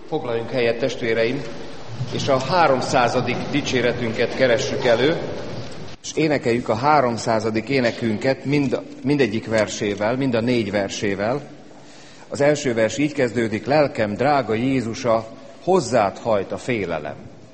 Foglaljunk helyet, testvéreim, és a 300. dicséretünket keressük elő, és énekeljük a 300. énekünket mindegyik versével, mind a 4 versével. Az első vers így kezdődik: lelkem drága Jézusa, hozzád hajt a félelem.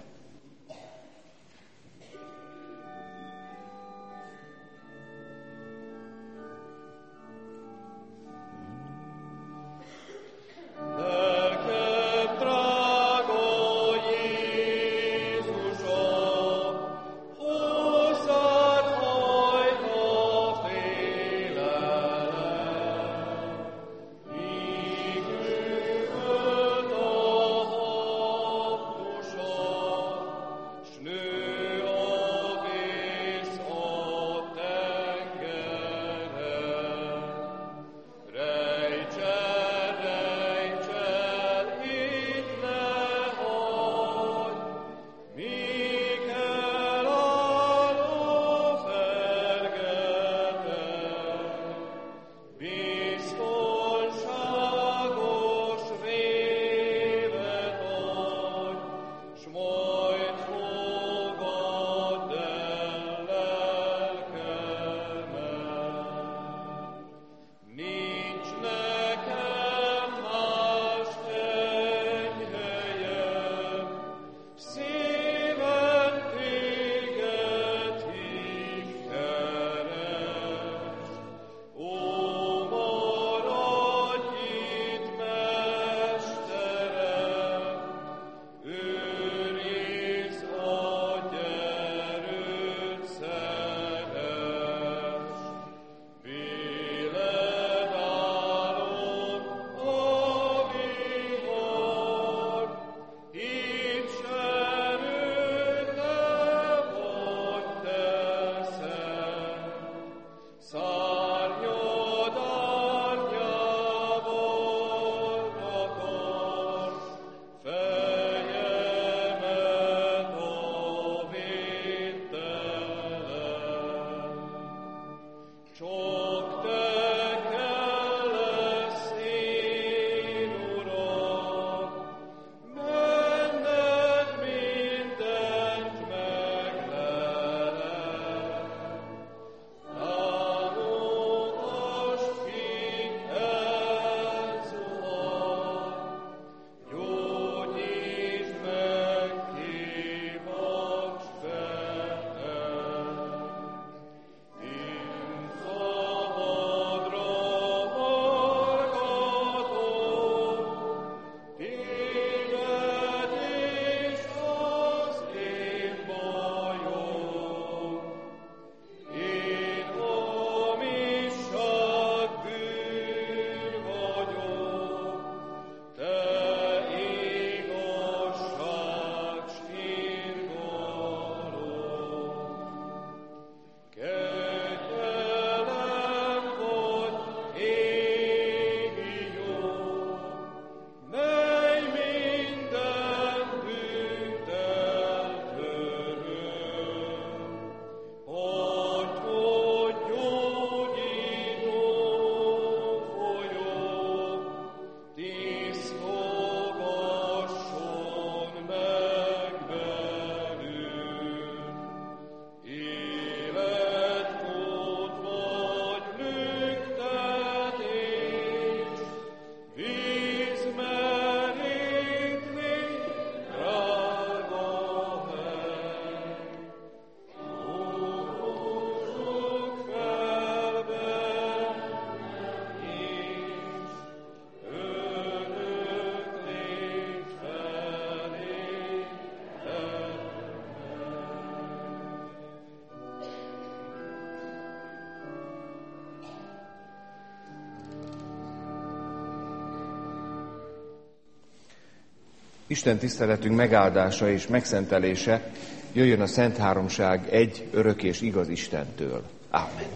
Isten tiszteletünk megáldása és megszentelése jöjjön a Szent Háromság egy örök és igaz Istentől. Ámen.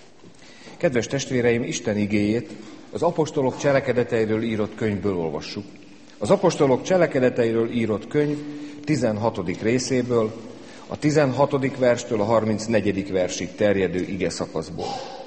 Kedves testvéreim, Isten igéjét az apostolok cselekedeteiről írott könyvből olvassuk. Az apostolok cselekedeteiről írott könyv 16. részéből, a 16. verstől a 34. versig terjedő ige szakaszból.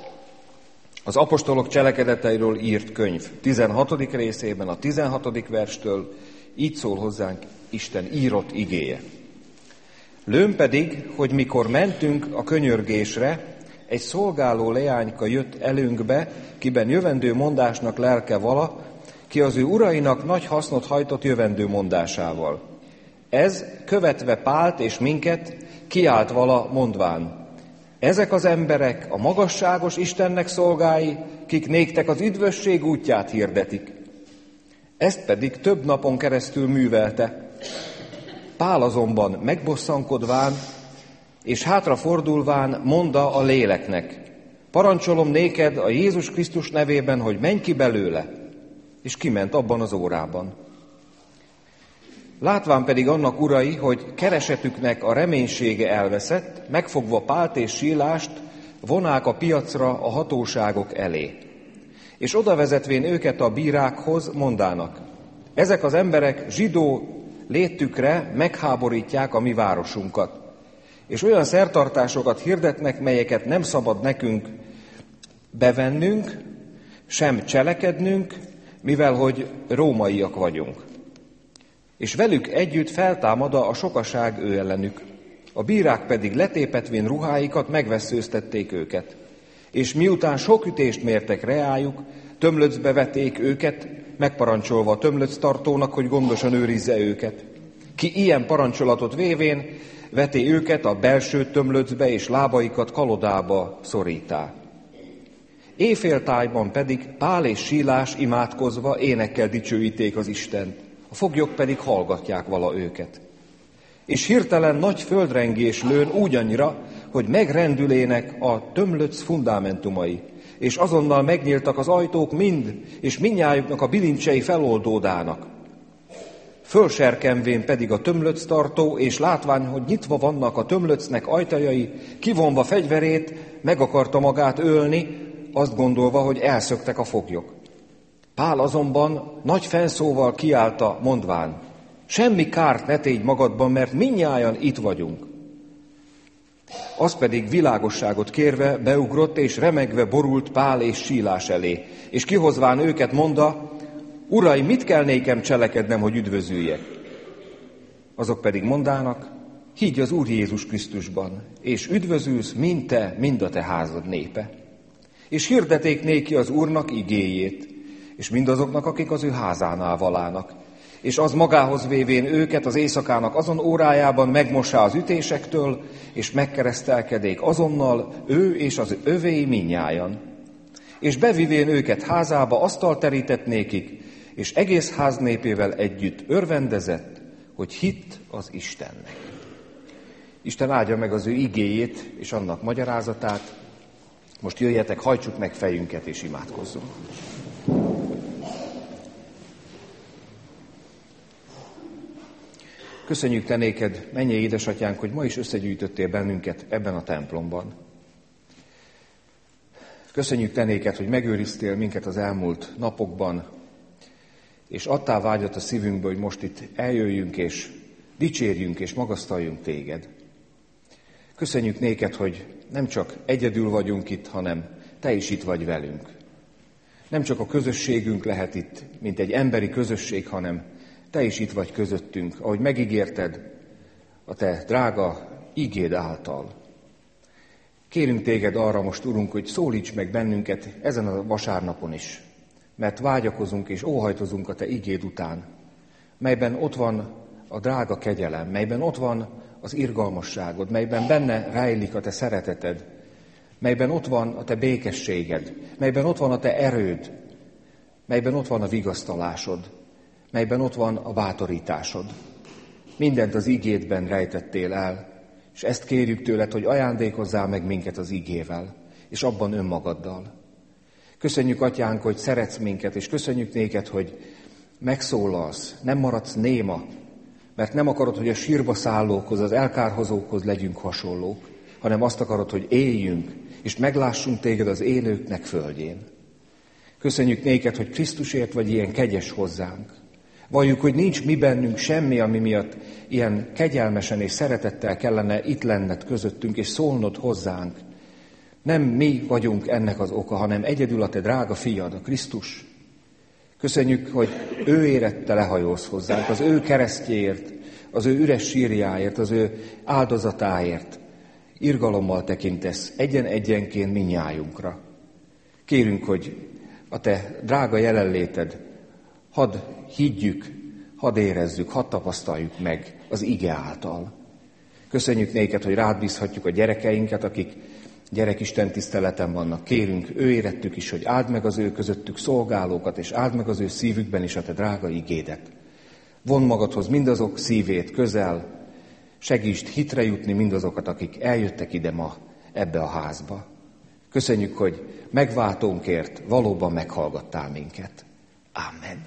Az apostolok cselekedeteiről írt könyv 16. részében a 16. verstől Így szól hozzánk Isten írott igéje. Lőn pedig, hogy mikor mentünk a könyörgésre, egy szolgáló leányka jött előnkbe, kiben jövendő mondásnak lelke vala, ki az ő urainak nagy hasznot hajtott jövendő mondásával. Ez, követve Pált és minket, kiállt vala mondván: ezek az emberek a magasságos Istennek szolgái, kik néktek az üdvösség útját hirdetik. Ezt pedig több napon keresztül művelte. Pál azonban megbosszankodván és hátrafordulván mondta a léleknek: parancsolom néked a Jézus Krisztus nevében, hogy menj ki belőle, és kiment abban az órában. Látván pedig annak urai, hogy keresetüknek a reménysége elveszett, megfogva Pált és Sílást, vonák a piacra a hatóságok elé. És odavezetvén őket a bírákhoz mondának: ezek az emberek zsidó létükre megháborítják a mi városunkat, és olyan szertartásokat hirdetnek, melyeket nem szabad nekünk bevennünk, sem cselekednünk, mivel hogy rómaiak vagyunk. És velük együtt feltámad a sokaság ő ellenük. A bírák pedig letépetvén ruháikat megvesszőztették őket. És miután sok ütést mértek reájuk, tömlöcbe vették őket, megparancsolva a tömlöctartónak, hogy gondosan őrizze őket. Ki ilyen parancsolatot vévén, veti őket a belső tömlöcbe, és lábaikat kalodába szorítá. Éjféltájban pedig Pál és Sílás imádkozva énekkel dicsőíték az Istent, a foglyok pedig hallgatják vala őket. És hirtelen nagy földrengés lőn úgy annyira, hogy megrendülének a tömlöc fundamentumai, és azonnal megnyíltak az ajtók mind, és mindnyájuknak a bilincsei feloldódának. Fölserkenvén pedig a tömlöctartó, és látván, hogy nyitva vannak a tömlöcnek ajtajai, kivonva fegyverét, meg akarta magát ölni, azt gondolva, hogy elszöktek a foglyok. Pál azonban nagy fennszóval kiállta, mondván: semmi kárt ne tégy magadban, mert mindnyájan itt vagyunk. Az pedig világosságot kérve beugrott, és remegve borult Pál és Sílás elé, és kihozván őket mondta: urai, mit kell nékem cselekednem, hogy üdvözüljek? Azok pedig mondának: higgy az Úr Jézus Krisztusban, és üdvözülsz mind te, mind a te házad népe. És hirdeték néki az Úrnak igéjét, és mindazoknak, akik az ő házánál valának. És az magához vévén őket az éjszakának azon órájában megmossá az ütésektől, és megkeresztelkedék azonnal ő és az övéi mindnyájan. És bevivén őket házába, asztalt terített nékik, és egész ház népével együtt örvendezett, hogy hitt az Istennek. Isten áldja meg az ő igéjét és annak magyarázatát. Most jöjjetek, hajtsuk meg fejünket és imádkozzunk. Köszönjük te néked, mennyei édesatyánk, hogy ma is összegyűjtöttél bennünket ebben a templomban. Köszönjük te néked, hogy megőriztél minket az elmúlt napokban, és adtál vágyat a szívünkbe, hogy most itt eljöjjünk, és dicsérjünk, és magasztaljunk téged. Köszönjük néked, hogy nem csak egyedül vagyunk itt, hanem te is itt vagy velünk. Nem csak a közösségünk lehet itt, mint egy emberi közösség, hanem te is itt vagy közöttünk, ahogy megígérted a te drága ígéd által. Kérünk téged arra most, Urunk, hogy szólíts meg bennünket ezen a vasárnapon is, mert vágyakozunk és óhajtozunk a te ígéd után, melyben ott van a drága kegyelem, melyben ott van az irgalmasságod, melyben benne rejlik a te szereteted, melyben ott van a te békességed, melyben ott van a te erőd, melyben ott van a vigasztalásod, melyben ott van a bátorításod. Mindent az ígédben rejtettél el, és ezt kérjük tőled, hogy ajándékozzál meg minket az ígével, és abban önmagaddal. Köszönjük, Atyánk, hogy szeretsz minket, és köszönjük néked, hogy megszólalsz, nem maradsz néma, mert nem akarod, hogy a sírba szállókhoz, az elkárhozókhoz legyünk hasonlók, hanem azt akarod, hogy éljünk, és meglássunk téged az élőknek földjén. Köszönjük néked, hogy Krisztusért vagy ilyen kegyes hozzánk. Valljuk, hogy nincs mi bennünk semmi, ami miatt ilyen kegyelmesen és szeretettel kellene itt lenned közöttünk, és szólnod hozzánk. Nem mi vagyunk ennek az oka, hanem egyedül a te drága fiad, a Krisztus. Köszönjük, hogy ő érette lehajolsz hozzánk, az ő keresztjéért, az ő üres sírjáért, az ő áldozatáért. Irgalommal tekintesz egyen-egyenként mindnyájunkra. Kérünk, hogy a te drága jelenléted, hadd higgyük, hadd érezzük, hadd tapasztaljuk meg az ige által. Köszönjük néked, hogy rád bízhatjuk a gyerekeinket, akik gyerekisten tiszteleten vannak. Kérünk, ő érettük is, hogy áld meg az ő közöttük szolgálókat, és áld meg az ő szívükben is a te drága igédet. Vondd magadhoz mindazok szívét közel, segítsd hitre jutni mindazokat, akik eljöttek ide ma ebbe a házba. Köszönjük, hogy megváltónkért valóban meghallgattál minket. Amen.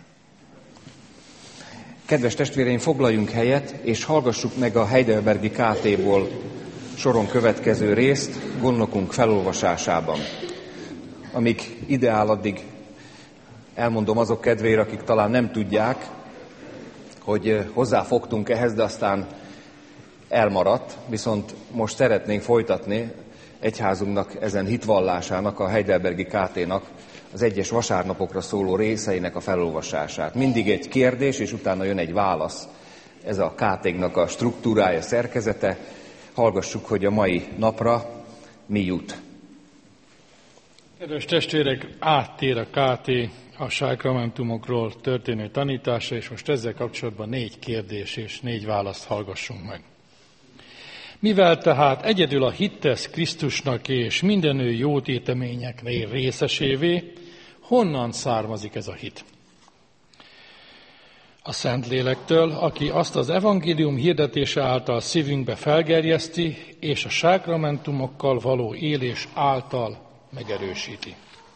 Kedves testvéreim, foglaljunk helyet, és hallgassuk meg a Heidelbergi KT-ból soron következő részt gondnokunk felolvasásában. Amíg ide áll, addig elmondom azok kedvére, akik talán nem tudják, hogy hozzáfogtunk ehhez, de aztán elmaradt, viszont most szeretnénk folytatni egyházunknak, ezen hitvallásának, a Heidelbergi KT-nak az egyes vasárnapokra szóló részeinek a felolvasását. Mindig egy kérdés, és utána jön egy válasz. Ez a KT-nak a struktúrája, szerkezete. Hallgassuk, hogy a mai napra mi jut. Kedves testvérek, áttér a KT a sákramentumokról történő tanítása, és most ezzel kapcsolatban 4 kérdés és 4 választ hallgassunk meg. Mivel tehát egyedül a hit tesz Krisztusnak és mindenő jó téteményekre részesévé, honnan származik ez a hit? A Szentlélektől, aki azt az evangélium hirdetése által szívünkbe felgerjeszti, és a sákramentumokkal való élés által megerősíti.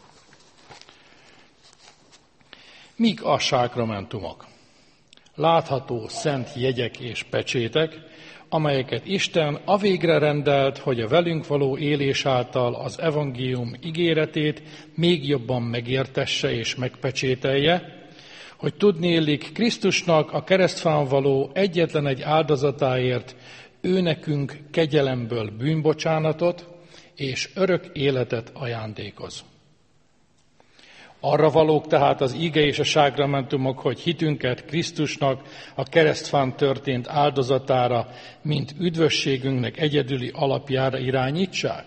Mik a sákramentumok? Látható szent jegyek és pecsétek, amelyeket Isten avégre rendelt, hogy a velünk való élés által az evangélium ígéretét még jobban megértesse és megpecsételje, hogy tudnélik Krisztusnak a keresztfán való egyetlen egy áldozatáért ő nekünk kegyelemből bűnbocsánatot és örök életet ajándékoz. Arra valók tehát az ige és a sákramentumok, hogy hitünket Krisztusnak a keresztfán történt áldozatára, mint üdvösségünknek egyedüli alapjára irányítsák?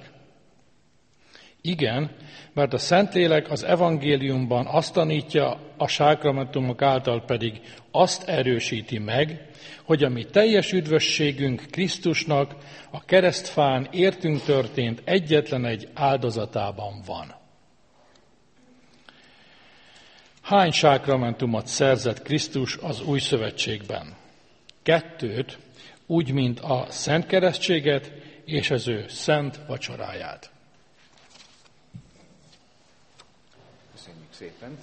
Igen, mert a Szentlélek az evangéliumban azt tanítja, a sákramentumok által pedig azt erősíti meg, hogy a mi teljes üdvösségünk Krisztusnak a keresztfán értünk történt egyetlen egy áldozatában van. Hány sákramentumot szerzett Krisztus az új szövetségben? 2, úgy, mint a szent keresztséget és az ő szent vacsoráját. Köszönjük szépen.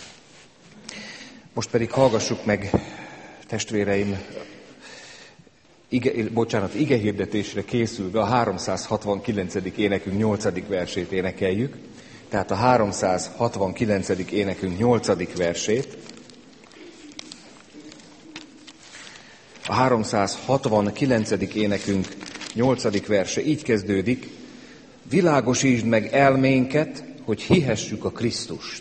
Most pedig hallgassuk meg, testvéreim, igehirdetésre készülve a 369. énekünk 8. versét énekeljük. Tehát a 369. énekünk 8. versét. A 369. énekünk 8. verse így kezdődik: világosítsd meg elménket, hogy hihessük a Krisztust.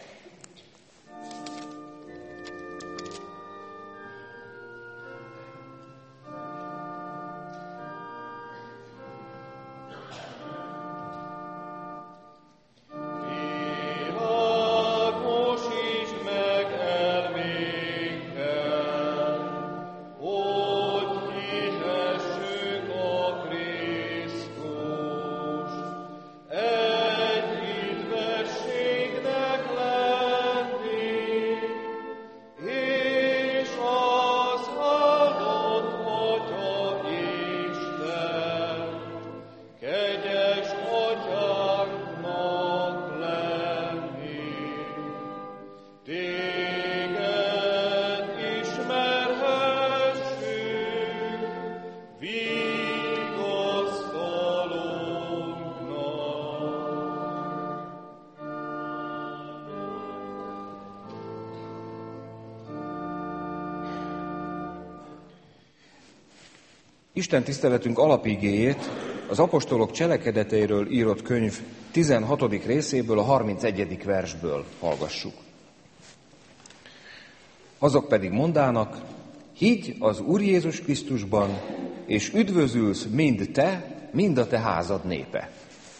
Isten tiszteletünk alapigéjét az apostolok cselekedeteiről írott könyv 16. részéből, a 31. versből hallgassuk. Azok pedig mondának, higgy az Úr Jézus Krisztusban, és üdvözülsz mind te, mind a te házad népe.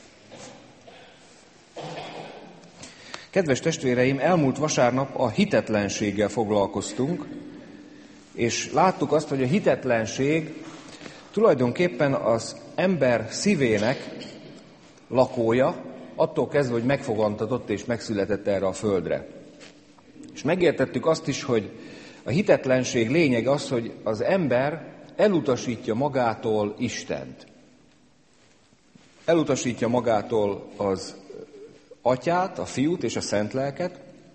Kedves testvéreim, elmúlt vasárnap a hitetlenséggel foglalkoztunk, és láttuk azt, hogy a hitetlenség tulajdonképpen az ember szívének lakója, attól kezdve, hogy megfogantatott és megszületett erre a földre. És megértettük azt is, hogy a hitetlenség lényeg az, hogy az ember elutasítja magától Istent. Elutasítja magától az Atyát, a Fiút és a Szentlelket,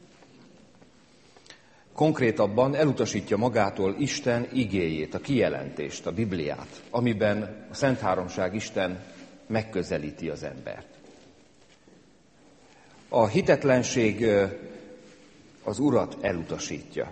konkrétabban elutasítja magától Isten igéjét, a kijelentést, a Bibliát, amiben a Szent Háromság Isten megközelíti az embert. A hitetlenség az Urat elutasítja,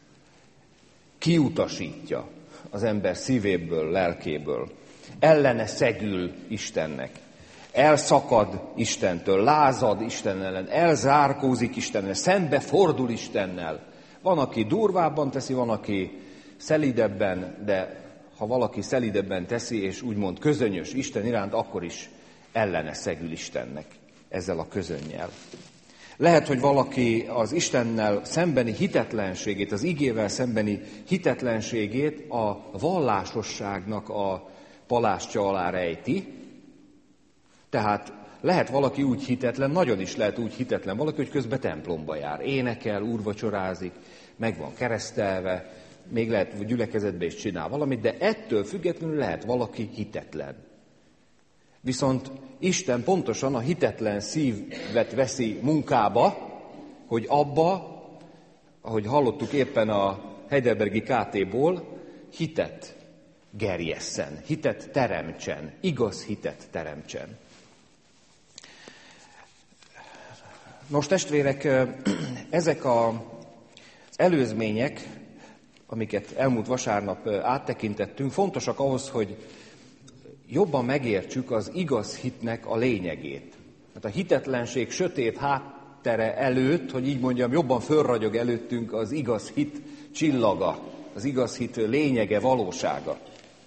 kiutasítja az ember szívéből, lelkéből, ellene szegül Istennek, elszakad Istentől, lázad Isten ellen, elzárkózik Istennel, szembe fordul Istennel. Van, aki durvábban teszi, van, aki szelídebben, de ha valaki szelídebben teszi, és úgymond közönyös Isten iránt, akkor is ellene szegül Istennek ezzel a közönnyel. Lehet, hogy valaki az Istennel szembeni hitetlenségét, az igével szembeni hitetlenségét a vallásosságnak a palástja alá rejti. Tehát lehet valaki úgy hitetlen, nagyon is lehet úgy hitetlen valaki, hogy közben templomba jár, énekel, úrvacsorázik, meg van keresztelve, még lehet, hogy gyülekezetbe is csinál valamit, de ettől függetlenül lehet valaki hitetlen. Viszont Isten pontosan a hitetlen szívet veszi munkába, hogy abba, ahogy hallottuk éppen a Heidelbergi KT-ból, hitet gerjesszen, hitet teremtsen, igaz hitet teremtsen. Nos, testvérek, ezek az előzmények, amiket elmúlt vasárnap áttekintettünk, fontosak ahhoz, hogy jobban megértsük az igaz hitnek a lényegét. Hát a hitetlenség sötét háttere előtt, hogy így mondjam, jobban fölragyog előttünk az igaz hit csillaga, az igaz hit lényege, valósága.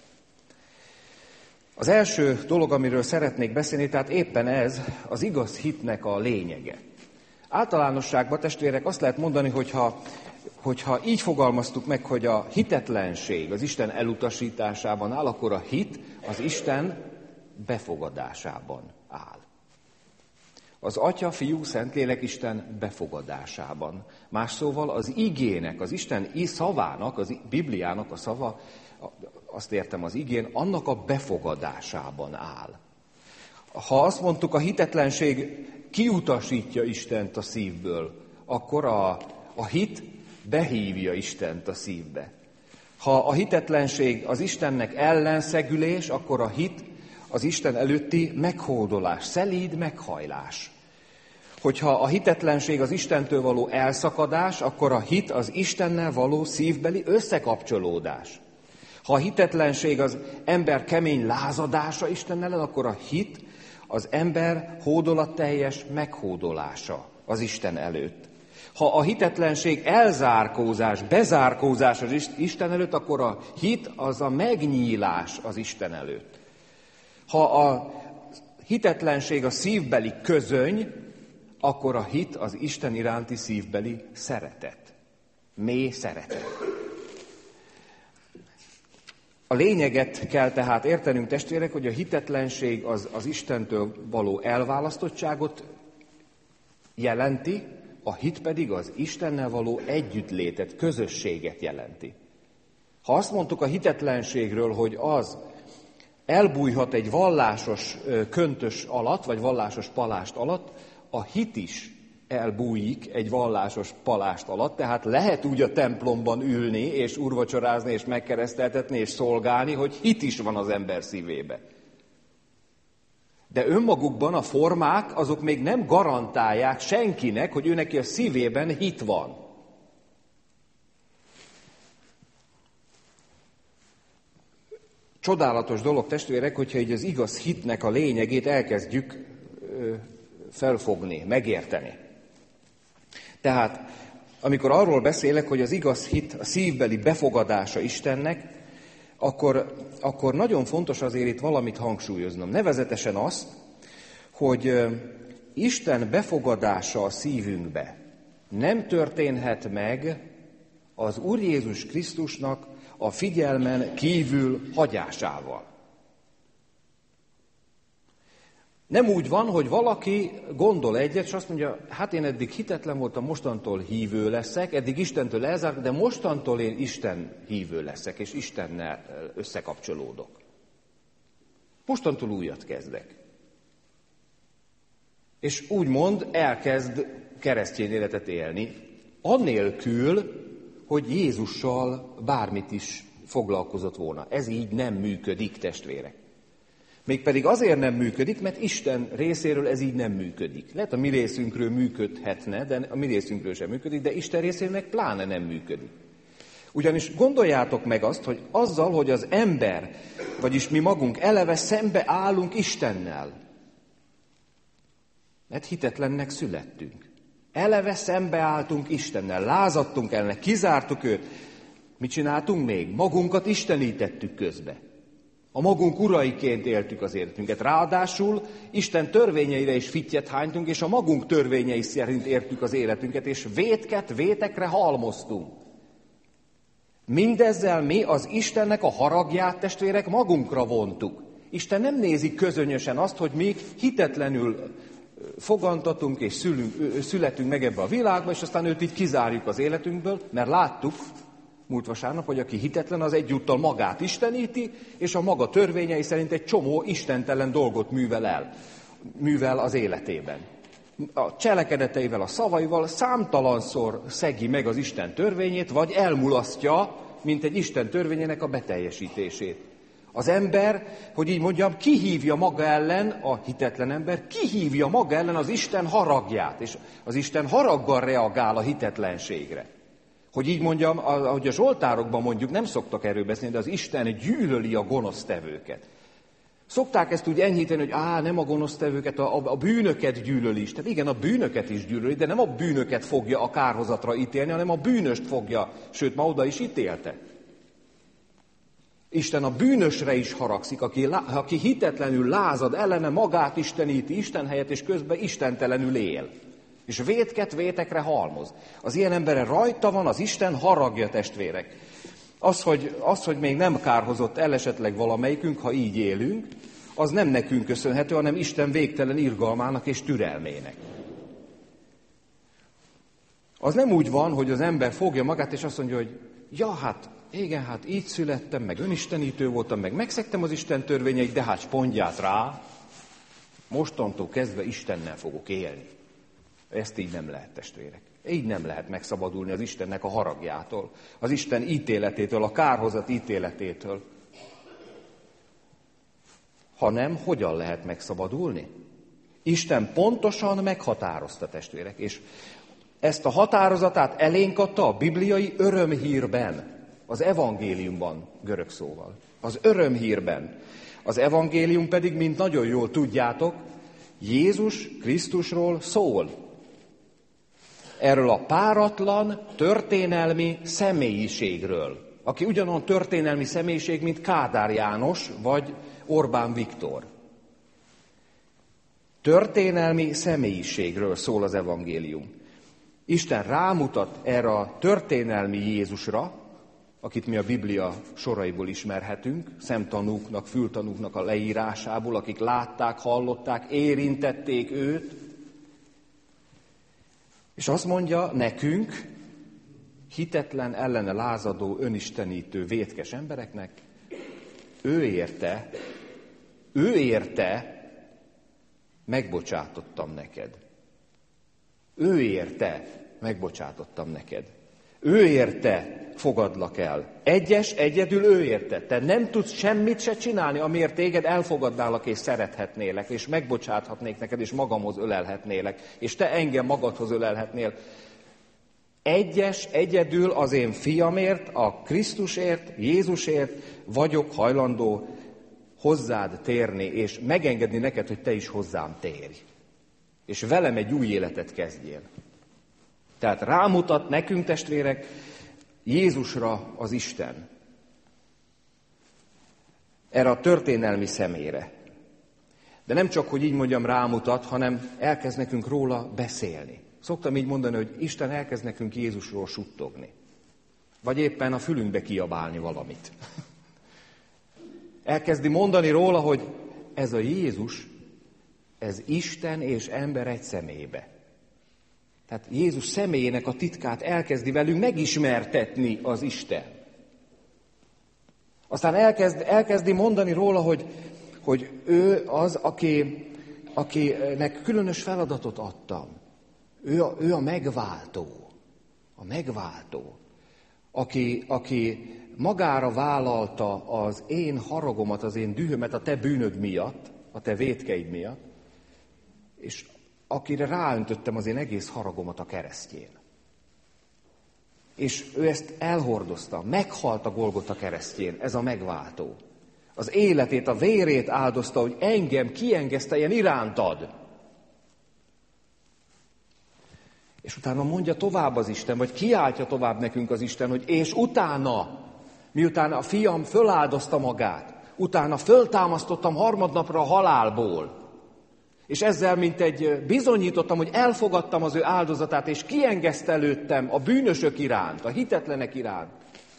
Az első dolog, amiről szeretnék beszélni, tehát éppen ez az igaz hitnek a lényege. Általánosságban, testvérek, azt lehet mondani, hogyha így fogalmaztuk meg, hogy a hitetlenség az Isten elutasításában áll, akkor a hit az Isten befogadásában áll. Az Atya, Fiú, Szentlélek Isten befogadásában. Más szóval az igének, az Isten szavának, az Bibliának a szava, azt értem az igén, annak a befogadásában áll. Ha azt mondtuk, a hitetlenség kiutasítja Istent a szívből, akkor a hit behívja Istent a szívbe. Ha a hitetlenség az Istennek ellenszegülés, akkor a hit az Isten előtti meghódolás, szelíd meghajlás. Hogyha a hitetlenség az Istentől való elszakadás, akkor a hit az Istennel való szívbeli összekapcsolódás. Ha a hitetlenség az ember kemény lázadása Isten ellen, akkor a hit az ember hódolatteljes meghódolása az Isten előtt. Ha a hitetlenség elzárkózás, bezárkózás az Isten előtt, akkor a hit az a megnyílás az Isten előtt. Ha a hitetlenség a szívbeli közöny, akkor a hit az Isten iránti szívbeli szeretet. Mély szeretet. A lényeget kell tehát értenünk, testvérek, hogy a hitetlenség az Istentől való elválasztottságot jelenti, a hit pedig az Istennel való együttlétet, közösséget jelenti. Ha azt mondtuk a hitetlenségről, hogy az elbújhat egy vallásos köntös alatt, vagy vallásos palást alatt, a hit is elbújik egy vallásos palást alatt, tehát lehet úgy a templomban ülni, és úrvacsorázni, és megkereszteltetni, és szolgálni, hogy hit is van az ember szívébe. De önmagukban a formák, azok még nem garantálják senkinek, hogy ő neki a szívében hit van. Csodálatos dolog, testvérek, hogyha így az igaz hitnek a lényegét elkezdjük felfogni, megérteni. Tehát amikor arról beszélek, hogy az igaz hit a szívbeli befogadása Istennek, akkor nagyon fontos azért itt valamit hangsúlyoznom. Nevezetesen azt, hogy Isten befogadása a szívünkbe nem történhet meg az Úr Jézus Krisztusnak a figyelmen kívül hagyásával. Nem úgy van, hogy valaki gondol egyet, és azt mondja, hát én eddig hitetlen voltam, mostantól hívő leszek, eddig Istentől elzárok, de mostantól én Isten hívő leszek, és Istennel összekapcsolódok. Mostantól újat kezdek. És úgymond elkezd keresztény életet élni, annélkül, hogy Jézussal bármit is foglalkozott volna. Ez így nem működik, testvérek. Mégpedig azért nem működik, mert Isten részéről ez így nem működik. Lehet a mi részünkről működhetne, de a mi részünkről sem működik, de Isten részéről meg pláne nem működik. Ugyanis gondoljátok meg azt, hogy azzal, hogy az ember, vagyis mi magunk eleve szembe állunk Istennel, mert hitetlennek születtünk. Eleve szembe álltunk Istennel, lázadtunk ellene, kizártuk őt. Mit csináltunk még? Magunkat istenítettük közbe. A magunk uraiként éltük az életünket. Ráadásul Isten törvényeire is fittyet hánytunk, és a magunk törvényei szerint értük az életünket, és vétket vétekre halmoztunk. Mindezzel mi az Istennek a haragját, testvérek, magunkra vontuk. Isten nem nézi közönösen azt, hogy mi hitetlenül fogantatunk és születünk meg ebbe a világba, és aztán őt így kizárjuk az életünkből, mert láttuk múlt vasárnap, hogy aki hitetlen, az egyúttal magát isteníti, és a maga törvényei szerint egy csomó istentelen dolgot művel az életében. A cselekedeteivel, a szavaival számtalanszor szegi meg az Isten törvényét, vagy elmulasztja, mint egy Isten törvényének a beteljesítését. Az ember, hogy így mondjam, kihívja maga ellen, a hitetlen ember kihívja maga ellen az Isten haragját, és az Isten haraggal reagál a hitetlenségre. Hogy így mondjam, ahogy a Zsoltárokban mondjuk, nem szoktak erről beszélni, de az Isten gyűlöli a gonosztevőket. Szokták ezt úgy enyhíteni, hogy nem a gonosztevőket, a bűnöket gyűlöli is. Tehát igen, a bűnöket is gyűlöli, de nem a bűnöket fogja a kárhozatra ítélni, hanem a bűnöst fogja, sőt, ma oda is ítélte. Isten a bűnösre is haragszik, aki hitetlenül lázad ellene, magát isteníti Isten helyett, és közben istentelenül él. És vétket vétekre halmoz. Az ilyen emberre rajta van az Isten haragja, testvérek. Az, hogy még nem kárhozott el esetleg valamelyikünk, ha így élünk, az nem nekünk köszönhető, hanem Isten végtelen irgalmának és türelmének. Az nem úgy van, hogy az ember fogja magát, és azt mondja, hogy igen, így születtem, meg önistenítő voltam, meg megszegtem az Isten törvényeit, de spondját rá, mostantól kezdve Istennel fogok élni. Ezt így nem lehet, testvérek. Így nem lehet megszabadulni az Istennek a haragjától, az Isten ítéletétől, a kárhozat ítéletétől. Hanem hogyan lehet megszabadulni? Isten pontosan meghatározta, testvérek, és ezt a határozatát elénk adta a bibliai örömhírben, az evangéliumban, görög szóval. Az örömhírben. Az evangélium pedig, mint nagyon jól tudjátok, Jézus Krisztusról szól. Erről a páratlan, történelmi személyiségről, aki ugyanolyan történelmi személyiség, mint Kádár János vagy Orbán Viktor. Történelmi személyiségről szól az evangélium. Isten rámutat erre a történelmi Jézusra, akit mi a Biblia soraiból ismerhetünk, szemtanúknak, fültanúknak a leírásából, akik látták, hallották, érintették őt. És azt mondja nekünk, hitetlen, ellene lázadó, önistenítő, vétkes embereknek, ő érte, megbocsátottam neked. Ő érte, megbocsátottam neked. Ő érte, fogadlak el. Egyedül ő érte. Te nem tudsz semmit se csinálni, amiért téged elfogadnálak és szerethetnélek, és megbocsáthatnék neked, és magamhoz ölelhetnélek, és te engem magadhoz ölelhetnél. Egyedül az én fiamért, a Krisztusért, Jézusért vagyok hajlandó hozzád térni, és megengedni neked, hogy te is hozzám térj. És velem egy új életet kezdjél. Tehát rámutat nekünk, testvérek, Jézusra, az Isten. Erre a történelmi személyre. De nem csak, hogy így mondjam, rámutat, hanem elkezd nekünk róla beszélni. Szoktam így mondani, hogy Isten elkezd nekünk Jézusról suttogni. Vagy éppen a fülünkbe kiabálni valamit. Elkezdi mondani róla, hogy ez a Jézus, ez Isten és ember egy személybe. Tehát Jézus személyének a titkát elkezdi velünk megismertetni az Isten. Aztán elkezdi mondani róla, hogy ő az, akinek különös feladatot adtam. Ő a megváltó. A megváltó. Aki magára vállalta az én haragomat, az én dühömet a te bűnöd miatt, a te vétkeid miatt, és akire ráöntöttem az én egész haragomat a keresztjén. És ő ezt elhordozta, meghalt a Golgota keresztjén, ez a megváltó. Az életét, a vérét áldozta, hogy engem kiengeszteljen irántad. És utána mondja tovább az Isten, vagy kiáltja tovább nekünk az Isten, hogy és utána, miután a fiam föláldozta magát, utána föltámasztottam harmadnapra a halálból, és ezzel mintegy bizonyítottam, hogy elfogadtam az ő áldozatát, és kiengesztelődtem a bűnösök iránt, a hitetlenek iránt.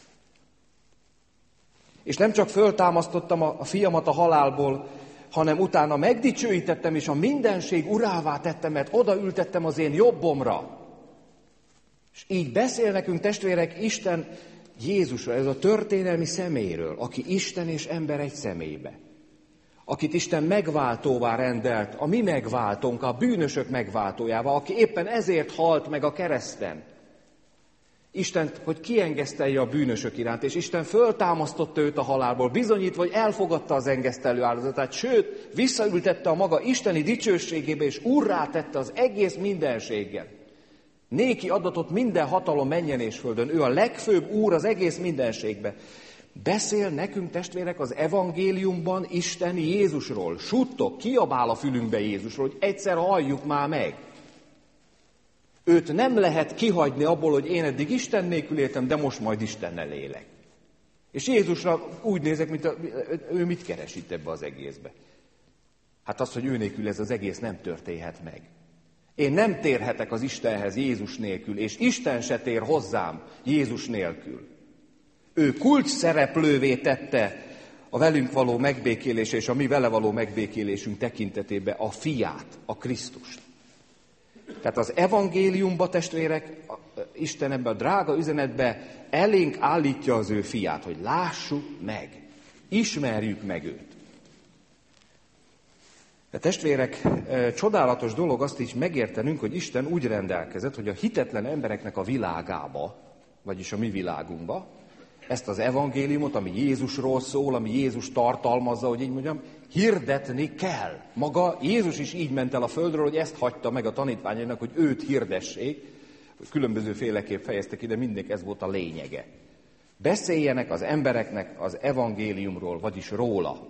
És nem csak föltámasztottam a fiamat a halálból, hanem utána megdicsőítettem, és a mindenség urává tettem, mert odaültettem az én jobbomra. És így beszél nekünk, testvérek, Isten Jézusra, ez a történelmi személyről, aki Isten és ember egy személybe. Akit Isten megváltóvá rendelt, a mi megváltónk, a bűnösök megváltójává, aki éppen ezért halt meg a kereszten. Istent, hogy kiengesztelje a bűnösök iránt, és Isten föltámasztotta őt a halálból, bizonyítva, hogy elfogadta az engesztelő áldozatát, sőt, visszaültette a maga isteni dicsőségébe, és úrrá tette az egész mindenséggel. Néki adatot minden hatalom mennyen és földön, ő a legfőbb úr az egész mindenségbe. Beszél nekünk, testvérek, az evangéliumban Isten Jézusról, suttog, kiabál a fülünkbe Jézusról, hogy egyszer halljuk már meg. Őt nem lehet kihagyni abból, hogy én eddig Isten nélkül éltem, de most majd Istennel élek. És Jézusra úgy nézek, mint ő mit keres itt ebbe az egészbe. Hát az, hogy ő nélkül ez az egész nem történhet meg. Én nem térhetek az Istenhez Jézus nélkül, és Isten se tér hozzám Jézus nélkül. Ő kulcs szereplővé tette a velünk való megbékélés és a mi vele való megbékélésünk tekintetében a fiát, a Krisztust. Tehát az evangéliumba, testvérek, Isten ebbe a drága üzenetbe elénk állítja az ő fiát, hogy lássuk meg, ismerjük meg őt. De testvérek, csodálatos dolog azt is megértenünk, hogy Isten úgy rendelkezett, hogy a hitetlen embereknek a világába, vagyis a mi világunkba, ezt az evangéliumot, ami Jézusról szól, ami Jézus tartalmazza, hogy így mondjam, hirdetni kell. Maga Jézus is így ment el a földről, hogy ezt hagyta meg a tanítványainak, hogy őt hirdessék, hogy különböző féleképp fejeztek ide, mindig ez volt a lényege. Beszéljenek az embereknek az evangéliumról, vagyis róla.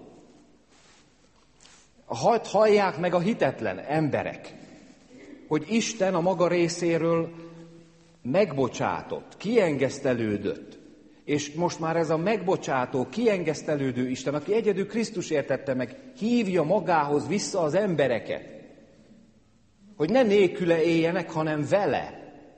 Hallják meg a hitetlen emberek, hogy Isten a maga részéről megbocsátott, kiengesztelődött, és most már ez a megbocsátó, kiengesztelődő Isten, aki egyedül Krisztus értette meg, hívja magához vissza az embereket, hogy ne nélküle éljenek, hanem vele.